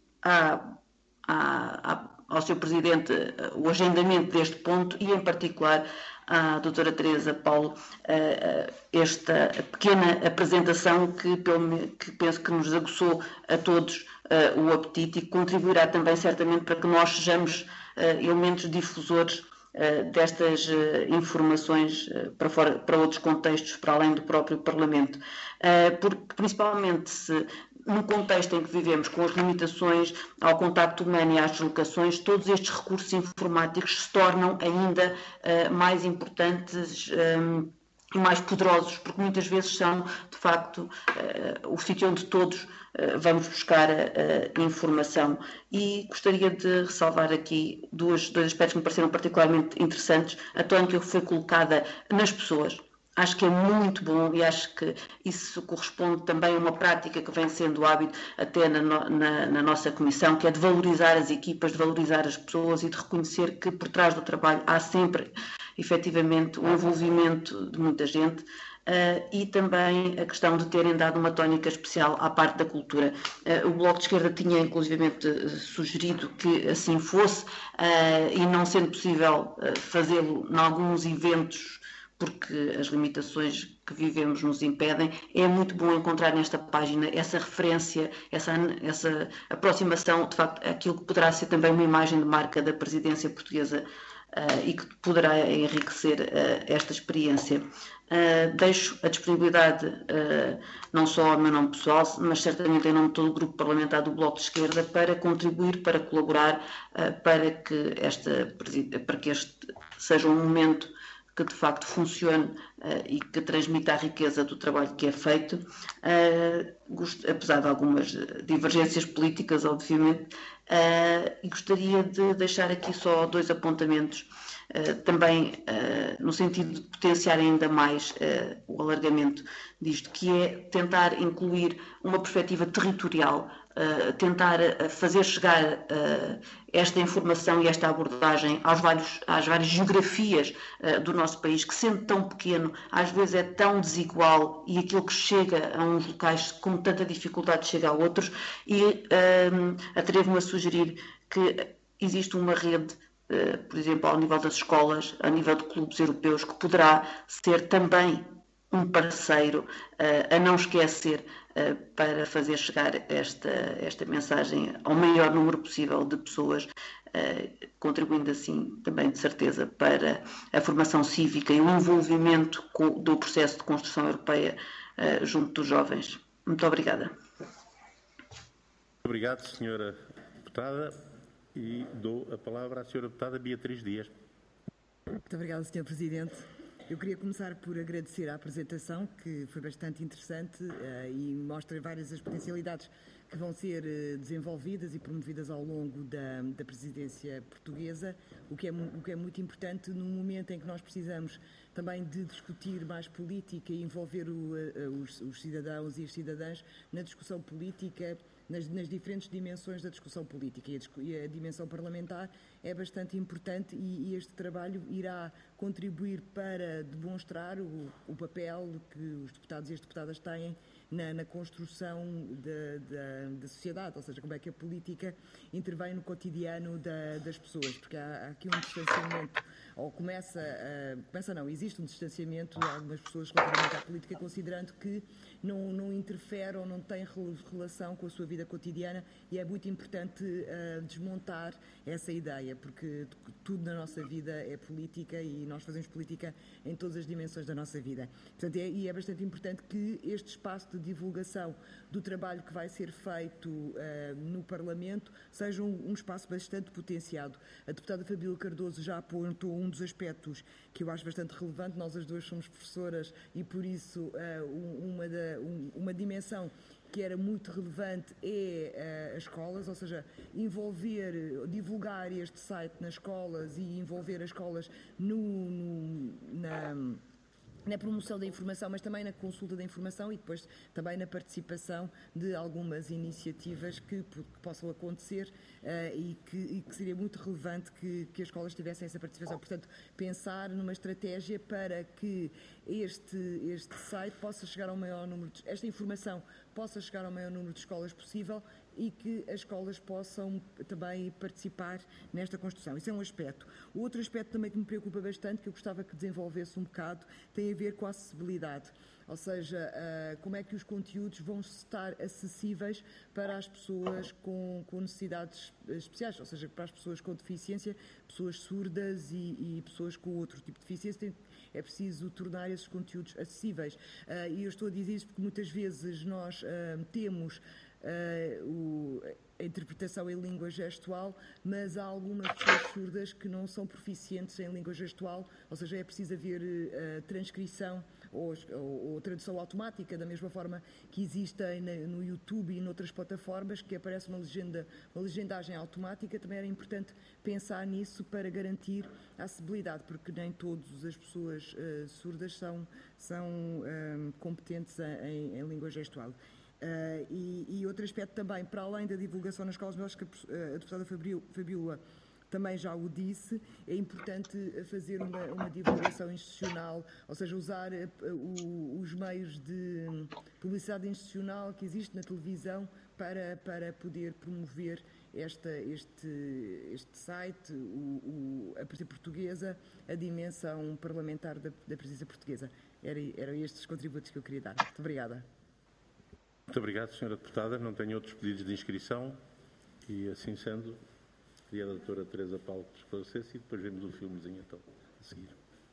ao Sr. Presidente o agendamento deste ponto e, em particular, à doutora Teresa Paulo esta pequena apresentação que penso que nos aguçou a todos o apetite e que contribuirá também certamente para que nós sejamos elementos difusores destas informações para outros contextos, para além do próprio Parlamento. Porque, principalmente, no contexto em que vivemos, com as limitações ao contacto humano e às deslocações, todos estes recursos informáticos se tornam ainda mais importantes e mais poderosos, porque muitas vezes são, de facto, o sítio onde todos vamos buscar informação. E gostaria de ressalvar aqui dois aspectos que me pareceram particularmente interessantes. A tónica que foi colocada nas pessoas. Acho que é muito bom e acho que isso corresponde também a uma prática que vem sendo hábito até na nossa comissão, que é de valorizar as equipas, de valorizar as pessoas e de reconhecer que por trás do trabalho há sempre, efetivamente, o envolvimento de muita gente. E também a questão de terem dado uma tónica especial à parte da cultura. O Bloco de Esquerda tinha inclusivamente sugerido que assim fosse, e não sendo possível fazê-lo em alguns eventos, porque as limitações que vivemos nos impedem, é muito bom encontrar nesta página essa referência, essa aproximação, de facto, aquilo que poderá ser também uma imagem de marca da presidência portuguesa e que poderá enriquecer esta experiência. Deixo a disponibilidade, não só ao meu nome pessoal, mas certamente em nome de todo o grupo parlamentar do Bloco de Esquerda, para contribuir, para colaborar, para que este seja um momento que de facto funcione e que transmita a riqueza do trabalho que é feito, apesar de algumas divergências políticas, obviamente, e gostaria de deixar aqui só 2 apontamentos, também no sentido de potenciar ainda mais o alargamento disto, que é tentar incluir uma perspectiva territorial, tentar fazer chegar esta informação e esta abordagem às várias geografias do nosso país, que sendo tão pequeno, às vezes é tão desigual e aquilo que chega a uns locais com tanta dificuldade chega a outros, e atrevo-me a sugerir que existe uma rede, por exemplo, ao nível das escolas, a nível de clubes europeus, que poderá ser também um parceiro a não esquecer, para fazer chegar esta mensagem ao maior número possível de pessoas, contribuindo assim também de certeza para a formação cívica e o envolvimento do processo de construção europeia junto dos jovens. Muito obrigada. Obrigado, Sra. Deputada, e dou a palavra à Sra. Deputada Beatriz Dias. Muito obrigada, Sr. Presidente. Eu queria começar por agradecer a apresentação, que foi bastante interessante e mostra várias as potencialidades que vão ser desenvolvidas e promovidas ao longo da presidência portuguesa, o que é muito importante num momento em que nós precisamos também de discutir mais política e envolver os cidadãos e as cidadãs na discussão política, nas diferentes dimensões da discussão política, e a dimensão parlamentar é bastante importante, e este trabalho irá contribuir para demonstrar o papel que os deputados e as deputadas têm na construção da sociedade, ou seja, como é que a política intervém no cotidiano das pessoas, porque há aqui um distanciamento, ou existe um distanciamento de algumas pessoas relativamente à política, considerando que não interfere ou não tem relação com a sua vida cotidiana, e é muito importante desmontar essa ideia, porque tudo na nossa vida é política e nós fazemos política em todas as dimensões da nossa vida. Portanto, é bastante importante que este espaço de divulgação do trabalho que vai ser feito no Parlamento seja um espaço bastante potenciado. A deputada Fabíola Cardoso já apontou um dos aspectos que eu acho bastante relevante. Nós as duas somos professoras e, por isso, uma dimensão que era muito relevante é as escolas, ou seja, divulgar este site nas escolas e envolver as escolas na promoção da informação, mas também na consulta da informação, e depois também na participação de algumas iniciativas que possam acontecer e que seria muito relevante que as escolas tivessem essa participação. Portanto, pensar numa estratégia para que este site possa chegar ao maior número esta informação possa chegar ao maior número de escolas possível, e que as escolas possam também participar nesta construção. Isso é um aspecto. O outro aspecto também que me preocupa bastante, que eu gostava que desenvolvesse um bocado, tem a ver com a acessibilidade. Ou seja, como é que os conteúdos vão estar acessíveis para as pessoas com necessidades especiais, ou seja, para as pessoas com deficiência, pessoas surdas e pessoas com outro tipo de deficiência. É preciso tornar esses conteúdos acessíveis. E eu estou a dizer isso porque muitas vezes nós temos a interpretação em língua gestual, mas há algumas pessoas surdas que não são proficientes em língua gestual, ou seja, é preciso haver transcrição ou tradução automática, da mesma forma que existem no YouTube e noutras plataformas, que aparece uma legendagem automática. Também era importante pensar nisso para garantir a acessibilidade, porque nem todas as pessoas surdas são competentes em língua gestual. E outro aspecto também, para além da divulgação nas escolas maiores, que a deputada Fabiola também já o disse, é importante fazer uma divulgação institucional, ou seja, usar os meios de publicidade institucional que existe na televisão para poder promover este site, a presença portuguesa, a dimensão parlamentar da presença portuguesa. Eram estes os contributos que eu queria dar. Muito obrigada. Muito obrigado, Sra. Deputada. Não tenho outros pedidos de inscrição e, assim sendo, queria a doutora Teresa Paulo que esclarecesse e depois vemos o filmezinho então, a seguir.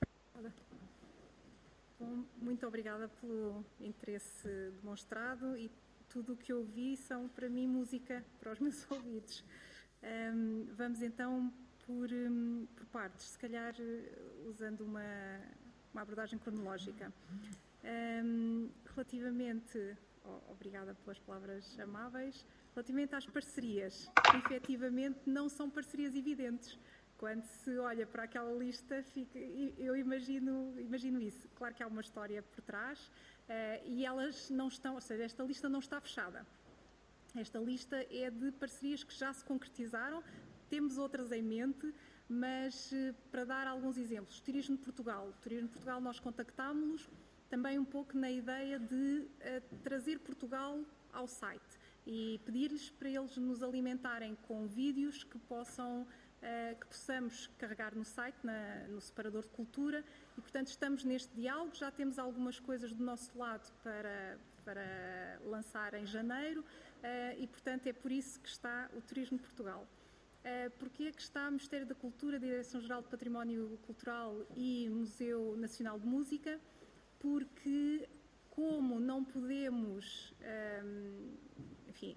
Bom, muito obrigada pelo interesse demonstrado e tudo o que ouvi são, para mim, música para os meus ouvidos. Vamos então por partes, se calhar usando uma abordagem cronológica. Relativamente, obrigada pelas palavras amáveis, relativamente às parcerias, efetivamente não são parcerias evidentes. Quando se olha para aquela lista, eu imagino isso. Claro que há uma história por trás e elas não estão, ou seja, esta lista não está fechada. Esta lista é de parcerias que já se concretizaram, temos outras em mente, mas para dar alguns exemplos, Turismo de Portugal. Turismo de Portugal nós contactámos-los também um pouco na ideia de trazer Portugal ao site e pedir-lhes para eles nos alimentarem com vídeos que possamos carregar no site, no separador de cultura, e portanto estamos neste diálogo, já temos algumas coisas do nosso lado para lançar em janeiro e portanto é por isso que está o Turismo de Portugal. Porque é que está o Ministério da Cultura, Direção-Geral de Património Cultural e Museu Nacional de Música? Porque como não podemos, enfim,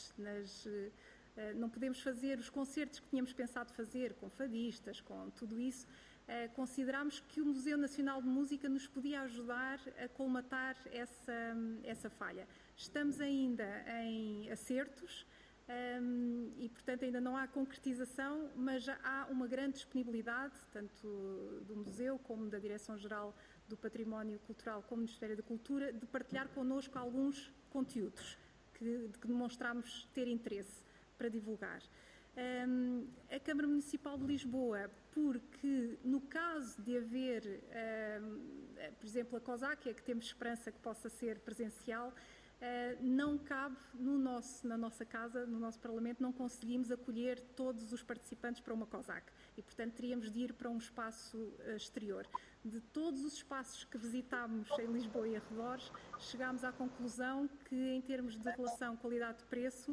não podemos fazer os concertos que tínhamos pensado fazer com fadistas, com tudo isso, considerámos que o Museu Nacional de Música nos podia ajudar a colmatar essa falha. Estamos ainda em acertos e, portanto, ainda não há concretização, mas já há uma grande disponibilidade, tanto do Museu como da Direção-Geral do Património Cultural como do Ministério da Cultura, de partilhar connosco alguns conteúdos de que demonstramos ter interesse para divulgar. A Câmara Municipal de Lisboa, porque no caso de haver, por exemplo, a COSAC, que temos esperança que possa ser presencial, não cabe na nossa casa, no nosso Parlamento, não conseguimos acolher todos os participantes para uma COSAC e, portanto, teríamos de ir para um espaço exterior. De todos os espaços que visitámos em Lisboa e arredores, chegámos à conclusão que, em termos de relação qualidade-preço,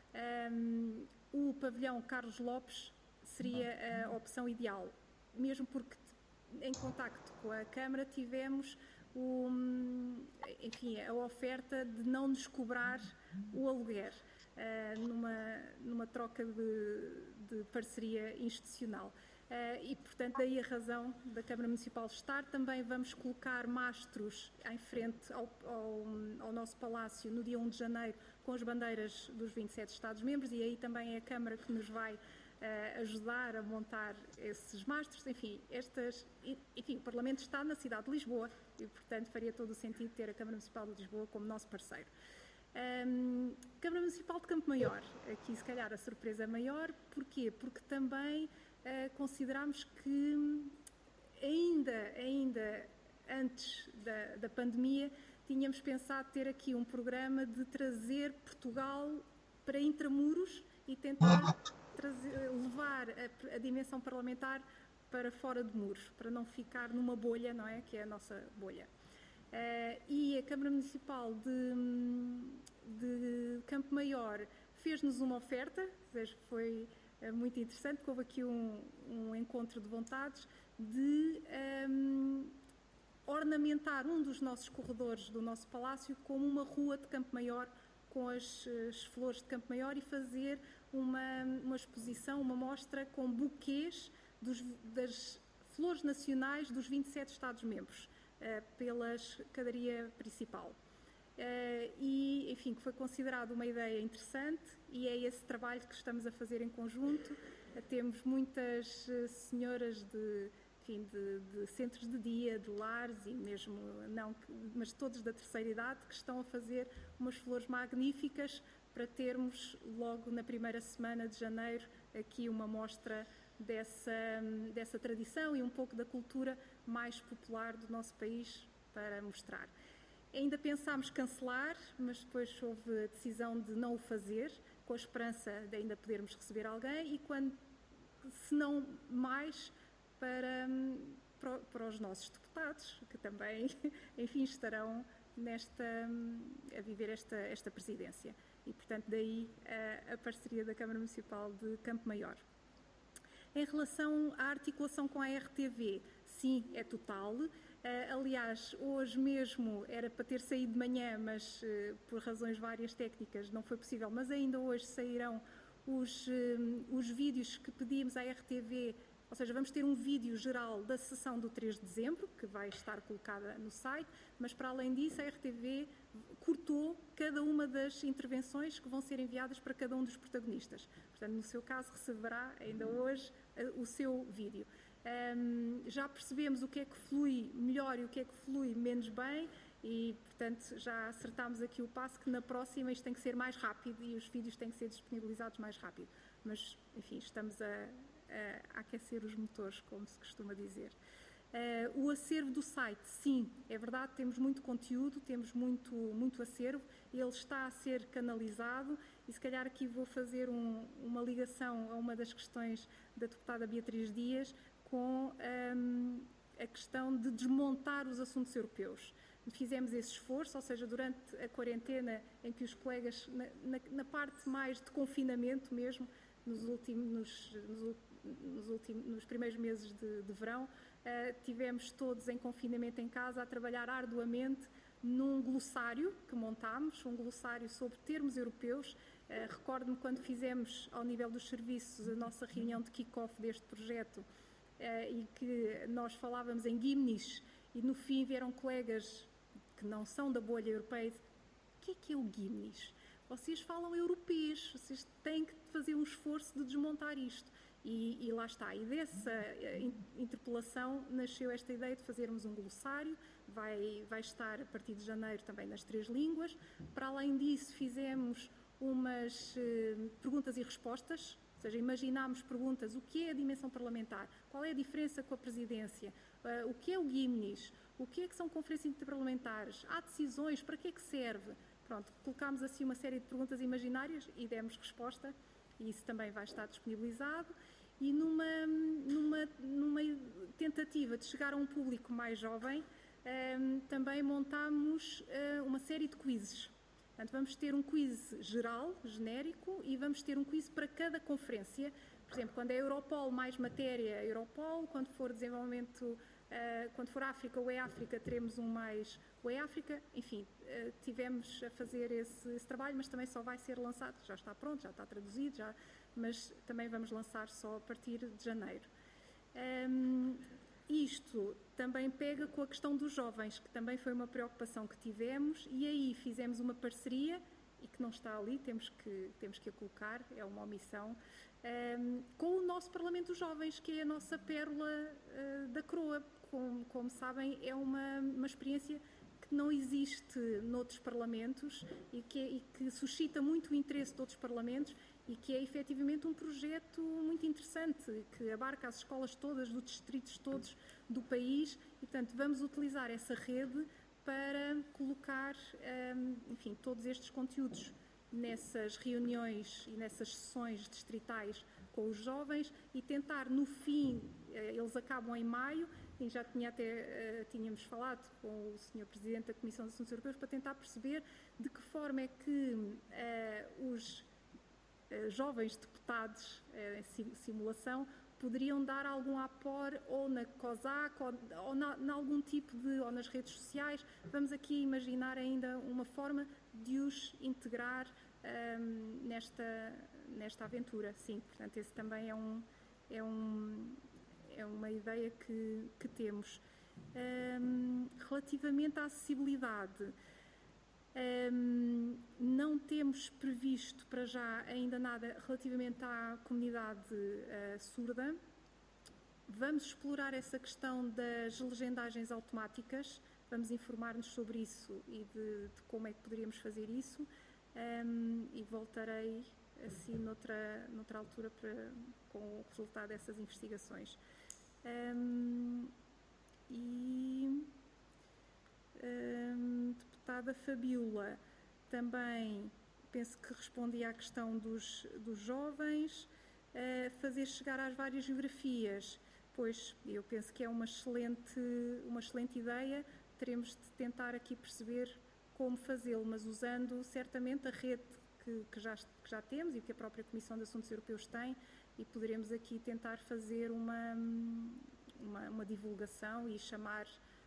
o pavilhão Carlos Lopes seria a opção ideal, mesmo porque, em contacto com a Câmara, tivemos enfim, a oferta de não nos cobrar o aluguer, numa troca de parceria institucional. E, portanto, daí a razão da Câmara Municipal estar. Também vamos colocar mastros em frente ao nosso Palácio no dia 1 de janeiro com as bandeiras dos 27 Estados-membros e aí também é a Câmara que nos vai ajudar a montar esses mastros. Enfim, o Parlamento está na cidade de Lisboa e, portanto, faria todo o sentido ter a Câmara Municipal de Lisboa como nosso parceiro. Câmara Municipal de Campo Maior, aqui se calhar a surpresa é maior. Porquê? Porque também consideramos que ainda antes da pandemia tínhamos pensado ter aqui um programa de trazer Portugal para intramuros e tentar levar a dimensão parlamentar para fora de muros, para não ficar numa bolha, não é? Que é a nossa bolha. E a Câmara Municipal de Campo Maior fez-nos uma oferta, ou seja, foi muito interessante, porque houve aqui um encontro de vontades de ornamentar um dos nossos corredores do nosso palácio como uma rua de Campo Maior, com as flores de Campo Maior, e fazer uma exposição, uma mostra com buquês das flores nacionais dos 27 Estados-membros. pela escadaria principal. E, enfim, que foi considerado uma ideia interessante e é esse trabalho que estamos a fazer em conjunto. Temos muitas senhoras de centros de dia, de lares e mesmo não, mas todos da terceira idade que estão a fazer umas flores magníficas para termos logo na primeira semana de janeiro aqui uma mostra dessa tradição e um pouco da cultura mais popular do nosso país para mostrar. Ainda pensámos cancelar, mas depois houve a decisão de não o fazer, com a esperança de ainda podermos receber alguém e se não mais, para os nossos deputados, que também, enfim, estarão a viver esta presidência. E, portanto, daí a parceria da Câmara Municipal de Campo Maior. Em relação à articulação com a RTV, sim, é total. Aliás, hoje mesmo era para ter saído de manhã, mas por razões várias técnicas não foi possível, mas ainda hoje sairão os vídeos que pedimos à RTV, ou seja, vamos ter um vídeo geral da sessão do 3 de dezembro, que vai estar colocada no site, mas para além disso a RTV cortou cada uma das intervenções que vão ser enviadas para cada um dos protagonistas. Portanto, no seu caso, receberá ainda hoje o seu vídeo. Já percebemos o que é que flui melhor e o que é que flui menos bem e, portanto, já acertámos aqui o passo que na próxima isto tem que ser mais rápido e os vídeos têm que ser disponibilizados mais rápido. Mas, enfim, estamos a aquecer os motores, como se costuma dizer. O acervo do site, sim, é verdade, temos muito conteúdo, temos muito acervo, ele está a ser canalizado e se calhar aqui vou fazer uma ligação a uma das questões da deputada Beatriz Dias com a questão de desmontar os assuntos europeus. Fizemos esse esforço, ou seja, durante a quarentena em que os colegas, na parte mais de confinamento mesmo, nos primeiros meses de verão, tivemos todos em confinamento em casa a trabalhar arduamente num glossário que montámos, um glossário sobre termos europeus. Recordo-me quando fizemos ao nível dos serviços a nossa reunião de kick-off deste projeto e que nós falávamos em gimnis e no fim vieram colegas que não são da bolha europeia. O que é o gimnis? Vocês falam europeus, vocês têm que fazer um esforço de desmontar isto. E lá está. E dessa interpelação nasceu esta ideia de fazermos um glossário, vai estar a partir de janeiro também nas 3 línguas. Para além disso, fizemos umas perguntas e respostas, ou seja, imaginámos perguntas, o que é a dimensão parlamentar, qual é a diferença com a presidência, o que é o gimnis, o que é que são conferências interparlamentares, há decisões, para que é que serve? Pronto, colocámos assim uma série de perguntas imaginárias e demos resposta. E isso também vai estar disponibilizado. E numa tentativa de chegar a um público mais jovem, também montámos uma série de quizzes. Portanto, vamos ter um quiz geral, genérico, e vamos ter um quiz para cada conferência. Por exemplo, quando é Europol mais matéria, Europol. Quando for desenvolvimento, quando for África ou E-África, teremos um mais o E-África. Enfim, tivemos a fazer esse trabalho, mas também só vai ser lançado, já está pronto, já está traduzido, mas também vamos lançar só a partir de janeiro. Isto também pega com a questão dos jovens, que também foi uma preocupação que tivemos, e aí fizemos uma parceria, e que não está ali, temos que a colocar, é uma omissão, com o nosso Parlamento dos Jovens, que é a nossa pérola da coroa. Como sabem, é uma experiência que não existe noutros parlamentos e que suscita muito o interesse de outros parlamentos e que é efetivamente um projeto muito interessante, que abarca as escolas todas, dos distritos todos do país e, portanto, vamos utilizar essa rede para colocar, enfim, todos estes conteúdos nessas reuniões e nessas sessões distritais com os jovens e tentar, no fim, eles acabam em maio, e já tínhamos falado com o Sr. Presidente da Comissão de Assuntos Europeus para tentar perceber de que forma é que os jovens deputados em simulação poderiam dar algum aporte ou na COSAC ou algum tipo ou nas redes sociais. Vamos aqui imaginar ainda uma forma de os integrar nesta aventura. Sim, portanto, esse também é uma ideia que temos. Relativamente à acessibilidade, não temos previsto para já ainda nada relativamente à comunidade surda. Vamos explorar essa questão das legendagens automáticas, vamos informar-nos sobre isso e de como é que poderíamos fazer isso, e voltarei assim noutra altura com o resultado dessas investigações. Deputada Fabiola, também penso que respondi à questão dos jovens, fazer chegar às várias geografias. Pois, eu penso que é uma excelente ideia, teremos de tentar aqui perceber como fazê-lo, mas usando certamente a rede que já temos e que a própria Comissão de Assuntos Europeus tem, e poderemos aqui tentar fazer uma divulgação e chamar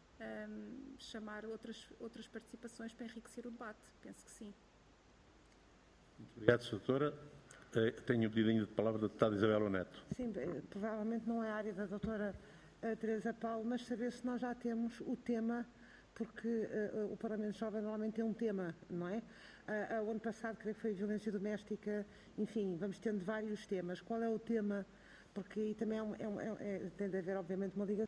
outras participações para enriquecer o debate. Penso que sim. Muito obrigado, Sra. Doutora. Tenho pedido ainda de palavra da deputada Isabel Neto. Sim, provavelmente não é a área da doutora Teresa Paulo, mas saber se nós já temos o tema, porque o Parlamento Jovem normalmente tem um tema, não é? O ano passado, creio que foi violência doméstica, enfim, vamos tendo vários temas. Qual é o tema? Porque aí também tem de haver, obviamente, uma ligação.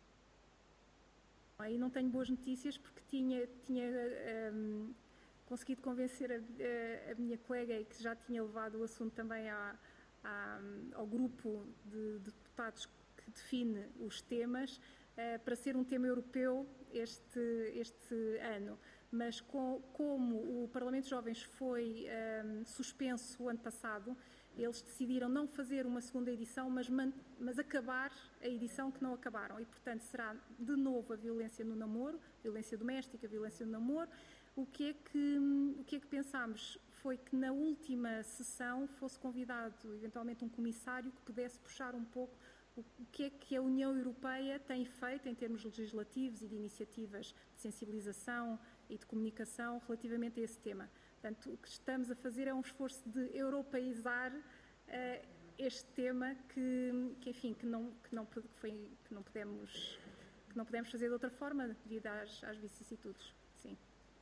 Aí não tenho boas notícias, porque tinha conseguido convencer a minha colega, e que já tinha levado o assunto também ao grupo de deputados que define os temas, para ser um tema europeu este ano. Mas como o Parlamento de Jovens foi suspenso o ano passado, eles decidiram não fazer uma segunda edição, mas acabar a edição que não acabaram. E, portanto, será de novo a violência no namoro, violência doméstica, violência no namoro. O que é que pensámos foi que na última sessão fosse convidado eventualmente um comissário que pudesse puxar um pouco o que é que a União Europeia tem feito em termos legislativos e de iniciativas de sensibilização e de comunicação relativamente a esse tema. Portanto, o que estamos a fazer é um esforço de europeizar este tema que não podemos fazer de outra forma devido às vicissitudes. Sim.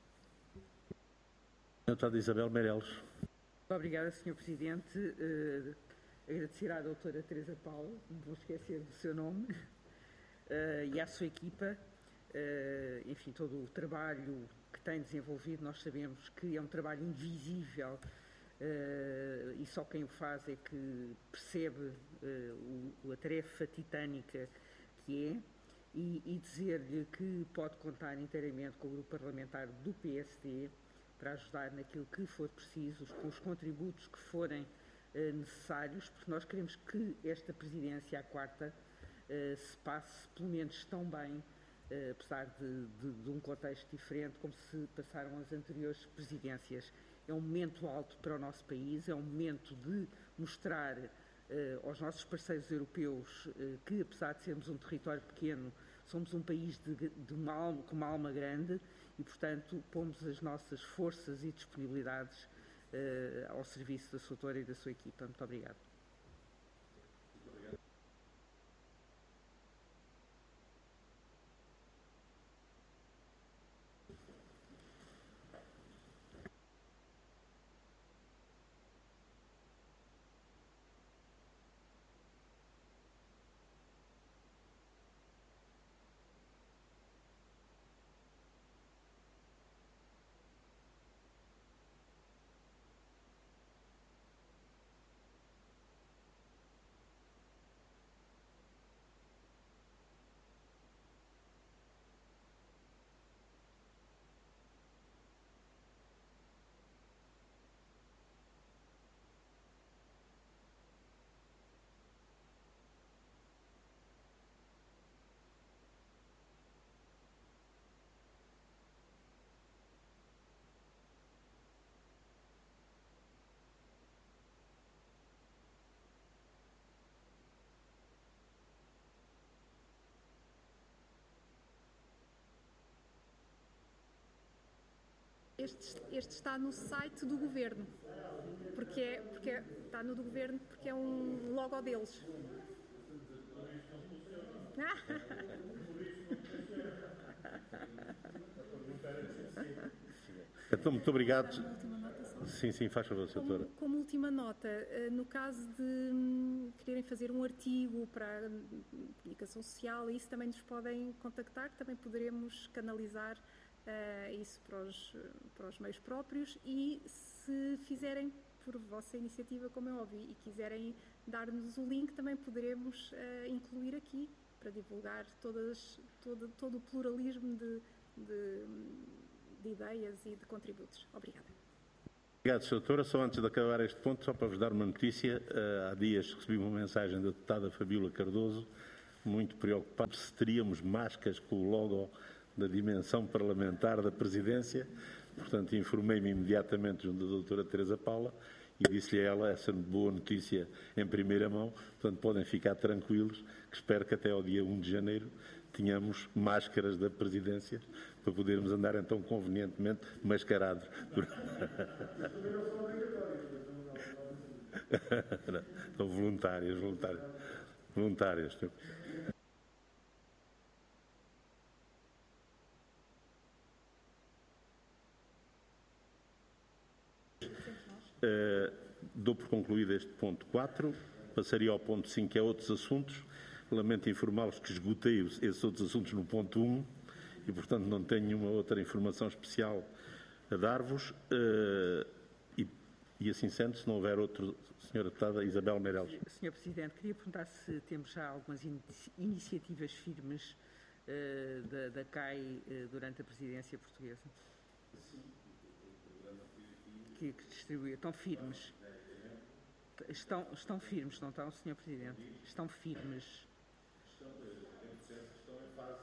Deputada Isabel Meireles. Muito obrigada, Sr. Presidente. Agradecer à doutora Teresa Paulo, não vou esquecer do seu nome, e à sua equipa, enfim, todo o trabalho que tem desenvolvido. Nós sabemos que é um trabalho invisível, e só quem o faz é que percebe a tarefa titânica que é, e dizer-lhe que pode contar inteiramente com o grupo parlamentar do PSD para ajudar naquilo que for preciso, com os contributos que forem necessários, porque nós queremos que esta presidência, a quarta, se passe pelo menos tão bem, apesar de um contexto diferente, como se passaram as anteriores presidências. É um momento alto para o nosso país, é um momento de mostrar aos nossos parceiros europeus que, apesar de sermos um território pequeno, somos um país com uma alma grande e, portanto, pomos as nossas forças e disponibilidades ao serviço da sua doutora e da sua equipa. Muito obrigado. Este está no site do Governo, porque está no do Governo porque é um logo deles. Então, muito obrigado. Uma última nota só. Sim, faz favor, doutora. Como última nota, no caso de quererem fazer um artigo para a comunicação social, isso também nos podem contactar, que também poderemos canalizar isso para os meios próprios, e se fizerem por vossa iniciativa, como é óbvio, e quiserem dar-nos o link, também poderemos incluir aqui para divulgar todo o pluralismo de ideias e de contributos. Obrigada. Obrigado, Sra. Doutora. Só antes de acabar este ponto, só para vos dar uma notícia, há dias recebi uma mensagem da deputada Fabíola Cardoso, muito preocupada se teríamos máscaras com o logo da dimensão parlamentar da Presidência. Portanto, informei-me imediatamente junto da doutora Teresa Paula e disse-lhe a ela essa boa notícia em primeira mão. Portanto, podem ficar tranquilos, que espero que até ao dia 1 de janeiro tenhamos máscaras da Presidência para podermos andar então convenientemente mascarados. São voluntárias. Dou por concluído este ponto 4, passaria ao ponto 5, que é outros assuntos. Lamento informá-los que esgotei esses outros assuntos no ponto 1 e, portanto, não tenho nenhuma outra informação especial a dar-vos. E assim sendo, se não houver outro, Sra. Deputada Isabel Meireles. Sr. Presidente, queria perguntar se temos já algumas iniciativas firmes da CAI durante a presidência portuguesa. Que distribuiu. Estão firmes. Estão firmes, não estão, Sr. Presidente? Estão firmes. Estão em fase.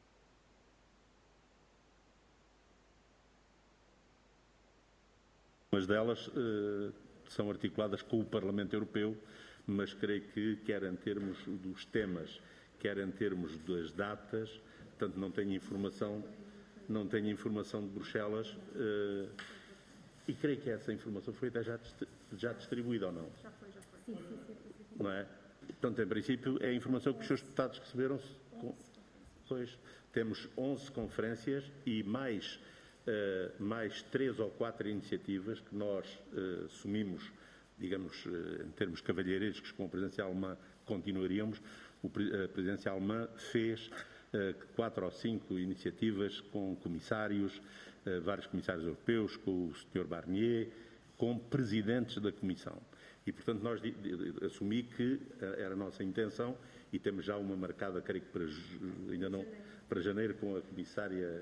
Umas delas são articuladas com o Parlamento Europeu, mas creio que, quer em termos dos temas, quer em termos das datas, portanto, não tenho informação de Bruxelas. E creio que essa informação foi até já distribuída, ou não? Já foi. Sim. Não é? Portanto, em princípio, é a informação que os seus deputados receberam. Pois, temos 11 conferências e mais 3 ou 4 iniciativas que nós assumimos, digamos, em termos cavalheirescos, com a presidência alemã continuaríamos. A presidência alemã fez 4 ou 5 iniciativas com comissários, vários comissários europeus, com o Sr. Barnier, com presidentes da Comissão. E, portanto, nós assumi que era a nossa intenção, e temos já uma marcada, creio que para janeiro, com a comissária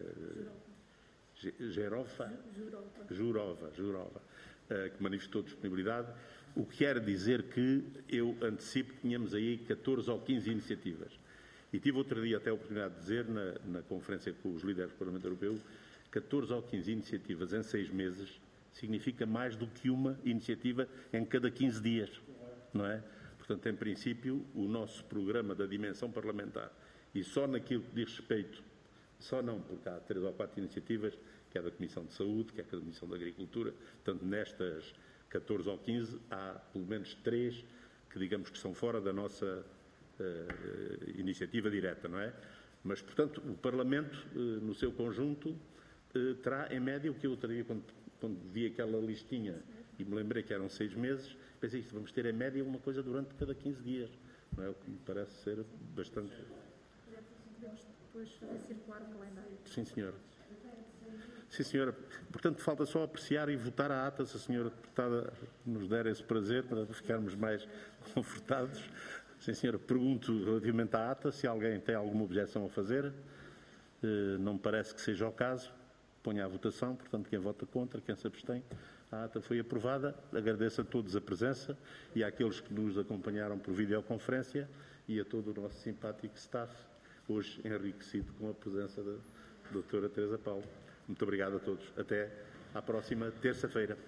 Jourova, que manifestou disponibilidade, o que quer dizer que eu antecipo que tínhamos aí 14 ou 15 iniciativas. E tive outro dia até a oportunidade de dizer, na conferência com os líderes do Parlamento Europeu, 14 ou 15 iniciativas em 6 meses significa mais do que uma iniciativa em cada 15 dias, não é? Portanto, em princípio, o nosso programa da dimensão parlamentar, e só naquilo que diz respeito, só não, porque há 3 ou 4 iniciativas, que é da Comissão de Saúde, que é da Comissão da Agricultura, portanto, nestas 14 ou 15, há pelo menos 3 que digamos que são fora da nossa iniciativa direta, não é? Mas, portanto, o Parlamento, no seu conjunto, terá, em média, o que eu outro dia, quando vi aquela listinha e me lembrei que eram 6 meses, pensei que vamos ter, em média, uma coisa durante cada 15 dias. Não é? O que me parece ser bastante... Podemos depois fazer circular o calendário. Sim, senhora. Sim, senhora. Portanto, falta só apreciar e votar a ata, se a senhora deputada nos der esse prazer, para ficarmos mais confortados. Sim, senhora. Pergunto relativamente à ata, se alguém tem alguma objeção a fazer. Não me parece que seja o caso. Ponha à votação. Portanto, quem vota contra, quem se abstém. A ata foi aprovada. Agradeço a todos a presença e àqueles que nos acompanharam por videoconferência e a todo o nosso simpático staff, hoje enriquecido com a presença da doutora Teresa Paulo. Muito obrigado a todos. Até à próxima terça-feira.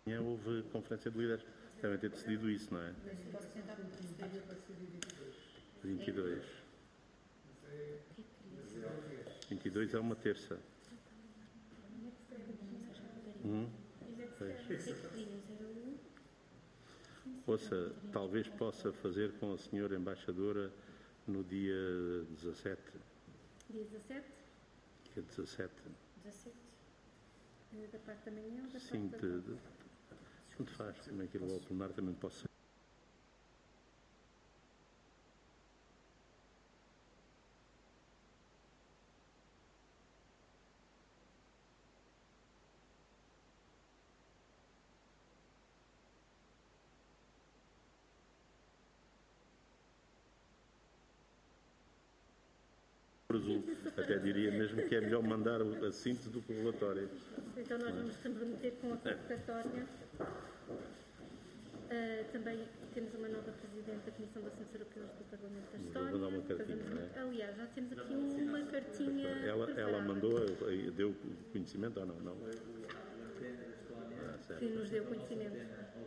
Houve conferência de líderes. Devem ter decidido isso, não é? 22. 22 é uma terça. Ouça, talvez possa fazer com a senhora embaixadora no dia 17. Dia 17? Dia 17. 17? Da parte da manhã ou da parte Sim, da tarde? tanto faz. Como é que ele ao plenário também posso ser. Até diria mesmo que é melhor mandar a síntese do que o relatório. Então nós vamos comprometer com a convocatória. Também temos uma nova Presidente da Comissão de Assuntos Europeus do Parlamento da Estónia. Vou mandar uma cartinha, Aliás, já temos aqui uma cartinha. Ela mandou, deu conhecimento ou não? Não. Que nos deu conhecimento.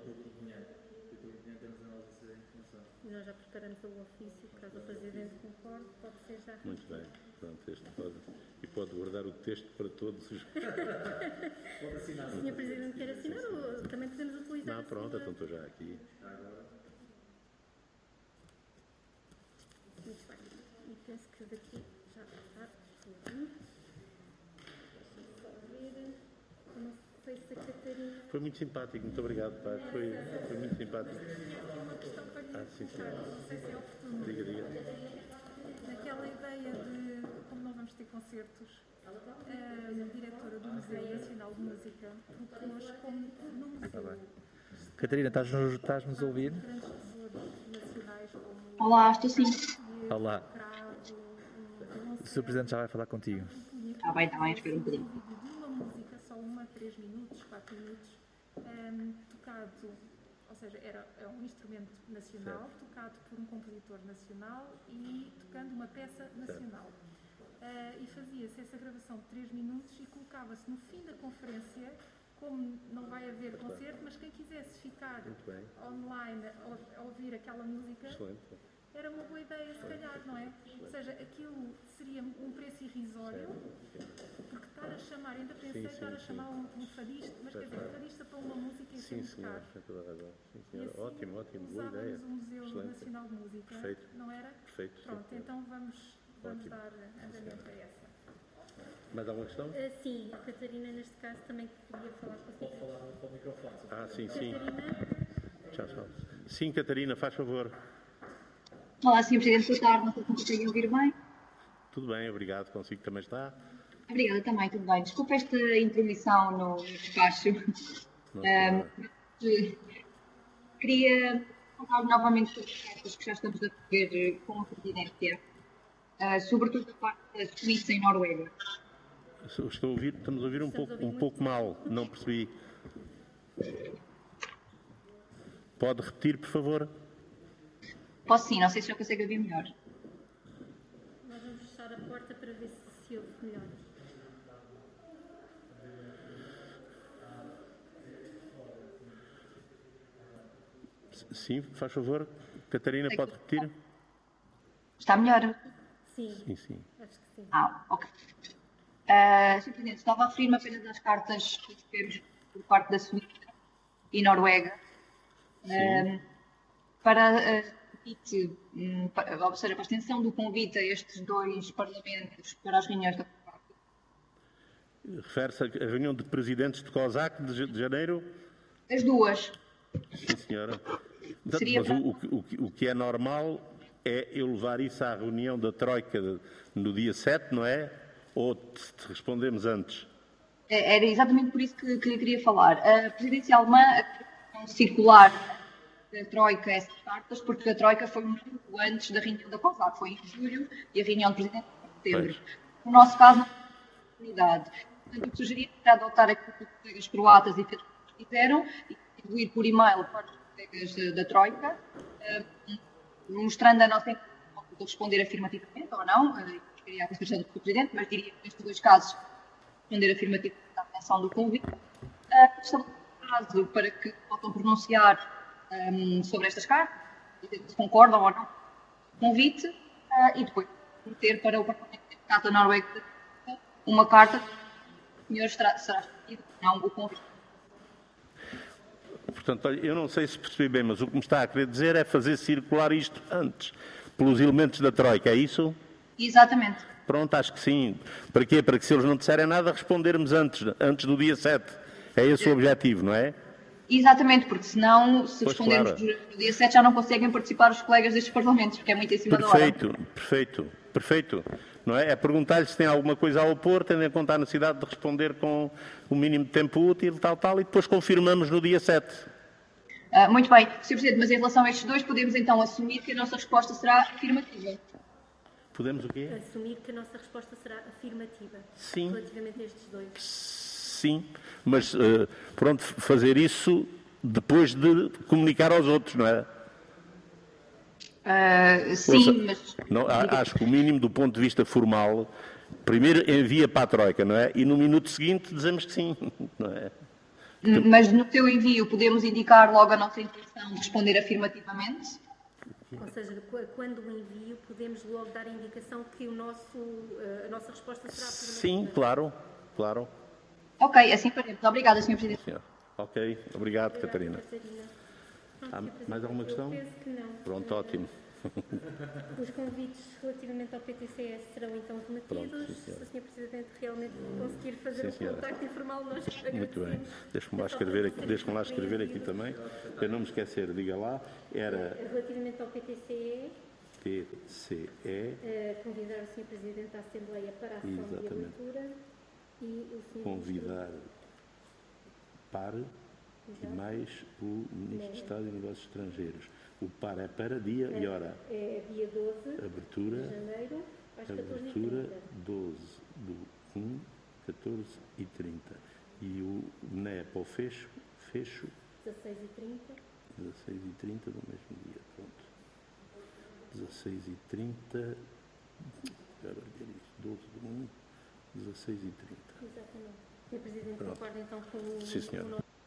E nós já preparamos o ofício, caso o Presidente concorde, pode ser já. Muito bem. Pronto, pode guardar o texto para todos os... Se o Sr. Presidente quer assinar, ou também podemos utilizar. Não, pronto, então estou já aqui. Muito bem. E penso que daqui já está tudo. Deixa-me só ver. Eu não sei se a Catarina... Foi muito simpático, muito obrigado, pá. Foi muito simpático. Uma questão para lhe Sim, colocar, não sei se é oportuno. Diga. Naquela ideia de, como não vamos ter concertos, a diretora do Museu Nacional de Música propôs como no museu... Catarina, estás-nos a ouvir? Grandes tesouros nacionais como... Olá, estou sim. Olá. O Sr. Presidente já vai falar contigo. Está bem, espera um bocadinho. De uma música, só 3 minutos, 4 minutos, tocado, ou seja, é um instrumento nacional, tocado por um compositor nacional e tocando uma peça nacional. E fazia-se essa gravação de 3 minutos e colocava-se no fim da conferência, como não vai haver concerto, mas quem quisesse ficar online a ouvir aquela música, era uma boa ideia, se calhar, não é? Ou seja, aquilo seria um preço irrisório, porque estar a chamar, ainda pensei estar a chamar um fadista, mas quer dizer, um fadista para uma música e Sim, senhor, tem toda a razão. Sim, senhor. Assim, Ótimo, boa ideia. o Museu Excelente. Nacional de Música, Perfeito. não era? Perfeito. Pronto, sim, então vamos dar andamento a essa. Mais alguma questão? Sim, a Catarina, neste caso, também queria falar consigo. Pode falar para o microfone. Sim. Catarina? Tchau. Sim, Catarina, faz favor. Olá, Sr. Presidente, boa tarde. Não sei se me conseguem ouvir bem. Tudo bem, obrigado. Consigo também está. Obrigada também, tudo bem. Desculpa esta intromissão no despacho. Queria falar novamente sobre as cartas que já estamos a ver com a Presidência, sobretudo da parte da Suíça e Noruega. Estamos a ouvir um pouco mal, não percebi. Pode repetir, por favor? Posso sim, não sei se já consegue ouvir melhor. Nós vamos fechar a porta para ver se ouve melhor. Sim, faz favor. Catarina, pode repetir? Está melhor? Sim, Sim. acho que sim. Ok. Sr. Presidente, estava a referir-me apenas às cartas que recebemos por parte da Suíça e Noruega para ou seja, para a extensão do convite a estes dois parlamentos para as reuniões da COSAC. Refere-se à reunião de presidentes de COSAC de janeiro? As duas. Sim, senhora. Mas Seria o que é normal é eu levar isso à reunião da Troika no dia 7, não é? Ou te respondemos antes? Era exatamente por isso que lhe queria falar. A presidência alemã circular da Troika essas cartas, porque a Troika foi muito antes da reunião da COSAC, foi em julho, e a reunião do Presidente foi em setembro. No nosso caso, não tem oportunidade. Portanto, o que sugeria era adotar aquilo que os colegas croatas e finlandeses fizeram e distribuir por e-mail para os colegas da Troika, mostrando a nossa intenção de responder afirmativamente ou não, queria a consideração do Presidente, mas diria que nestes dois casos responder afirmativamente à atenção do convite, prazo para que possam pronunciar sobre estas cartas, se concordam ou não com o convite, e depois meter para o Parlamento da Noruega uma carta que o senhor será escolhido, não o convite. Portanto, olha, eu não sei se percebi bem, mas o que me está a querer dizer é fazer circular isto antes, pelos elementos da Troika, é isso? Exatamente. Pronto, acho que sim. Para quê? Para que se eles não disserem nada, respondermos antes do dia 7. É esse o objetivo, não é? Exatamente, porque senão, se Pois respondermos claro. no dia 7, já não conseguem participar os colegas destes parlamentos, porque é muito em cima da hora. Perfeito. Não é? É perguntar-lhe se tem alguma coisa a opor, tendo em conta a necessidade de responder com o mínimo de tempo útil, tal, e depois confirmamos no dia 7. Muito bem, Sr. Presidente, mas em relação a estes dois, podemos então assumir que a nossa resposta será afirmativa. Podemos o quê? Assumir que a nossa resposta será afirmativa. Sim. Relativamente a estes dois. Sim, mas pronto, fazer isso depois de comunicar aos outros, não é? Sim, mas... Não, acho que o mínimo do ponto de vista formal, primeiro envia para a Troika, não é? E no minuto seguinte dizemos que sim, não é? Mas no seu envio podemos indicar logo a nossa intenção de responder afirmativamente? Ou seja, quando o envio, podemos logo dar a indicação que a nossa resposta será afirmativa. Sim, claro. Ok, assim faremos. Obrigada, Sr. Presidente. Senhor. Ok, obrigado, Catarina. Há mais alguma questão? Penso que não. Pronto, ótimo. Os convites relativamente ao PTCS serão então remetidos. Pronto, sim, Se o Sr. Presidente realmente conseguir fazer Sim, o senhora. contacto informal, nós Muito bem. agradecemos. Deixe-me lá escrever aqui também, para não me esquecer. Diga lá, era Relativamente ao PTCE, PCE, convidar o Sr. Presidente da Assembleia para a ação de Exatamente. abertura e o Sr. convidar PAR e mais o Ministro de Estado e Negócios Estrangeiros. O PAR é para dia e hora. É dia 12 Abertura, de janeiro, às 14h30. abertura 12 do 1, 14h30. E o NEP ao fecho 16h30. 16h30 do mesmo dia. Pronto. 16h30. Agora ver isto. 12 do 1, 16h30. Exatamente. O Sr. Presidente Pronto. concorda então com o... Sim, senhora. com o nosso...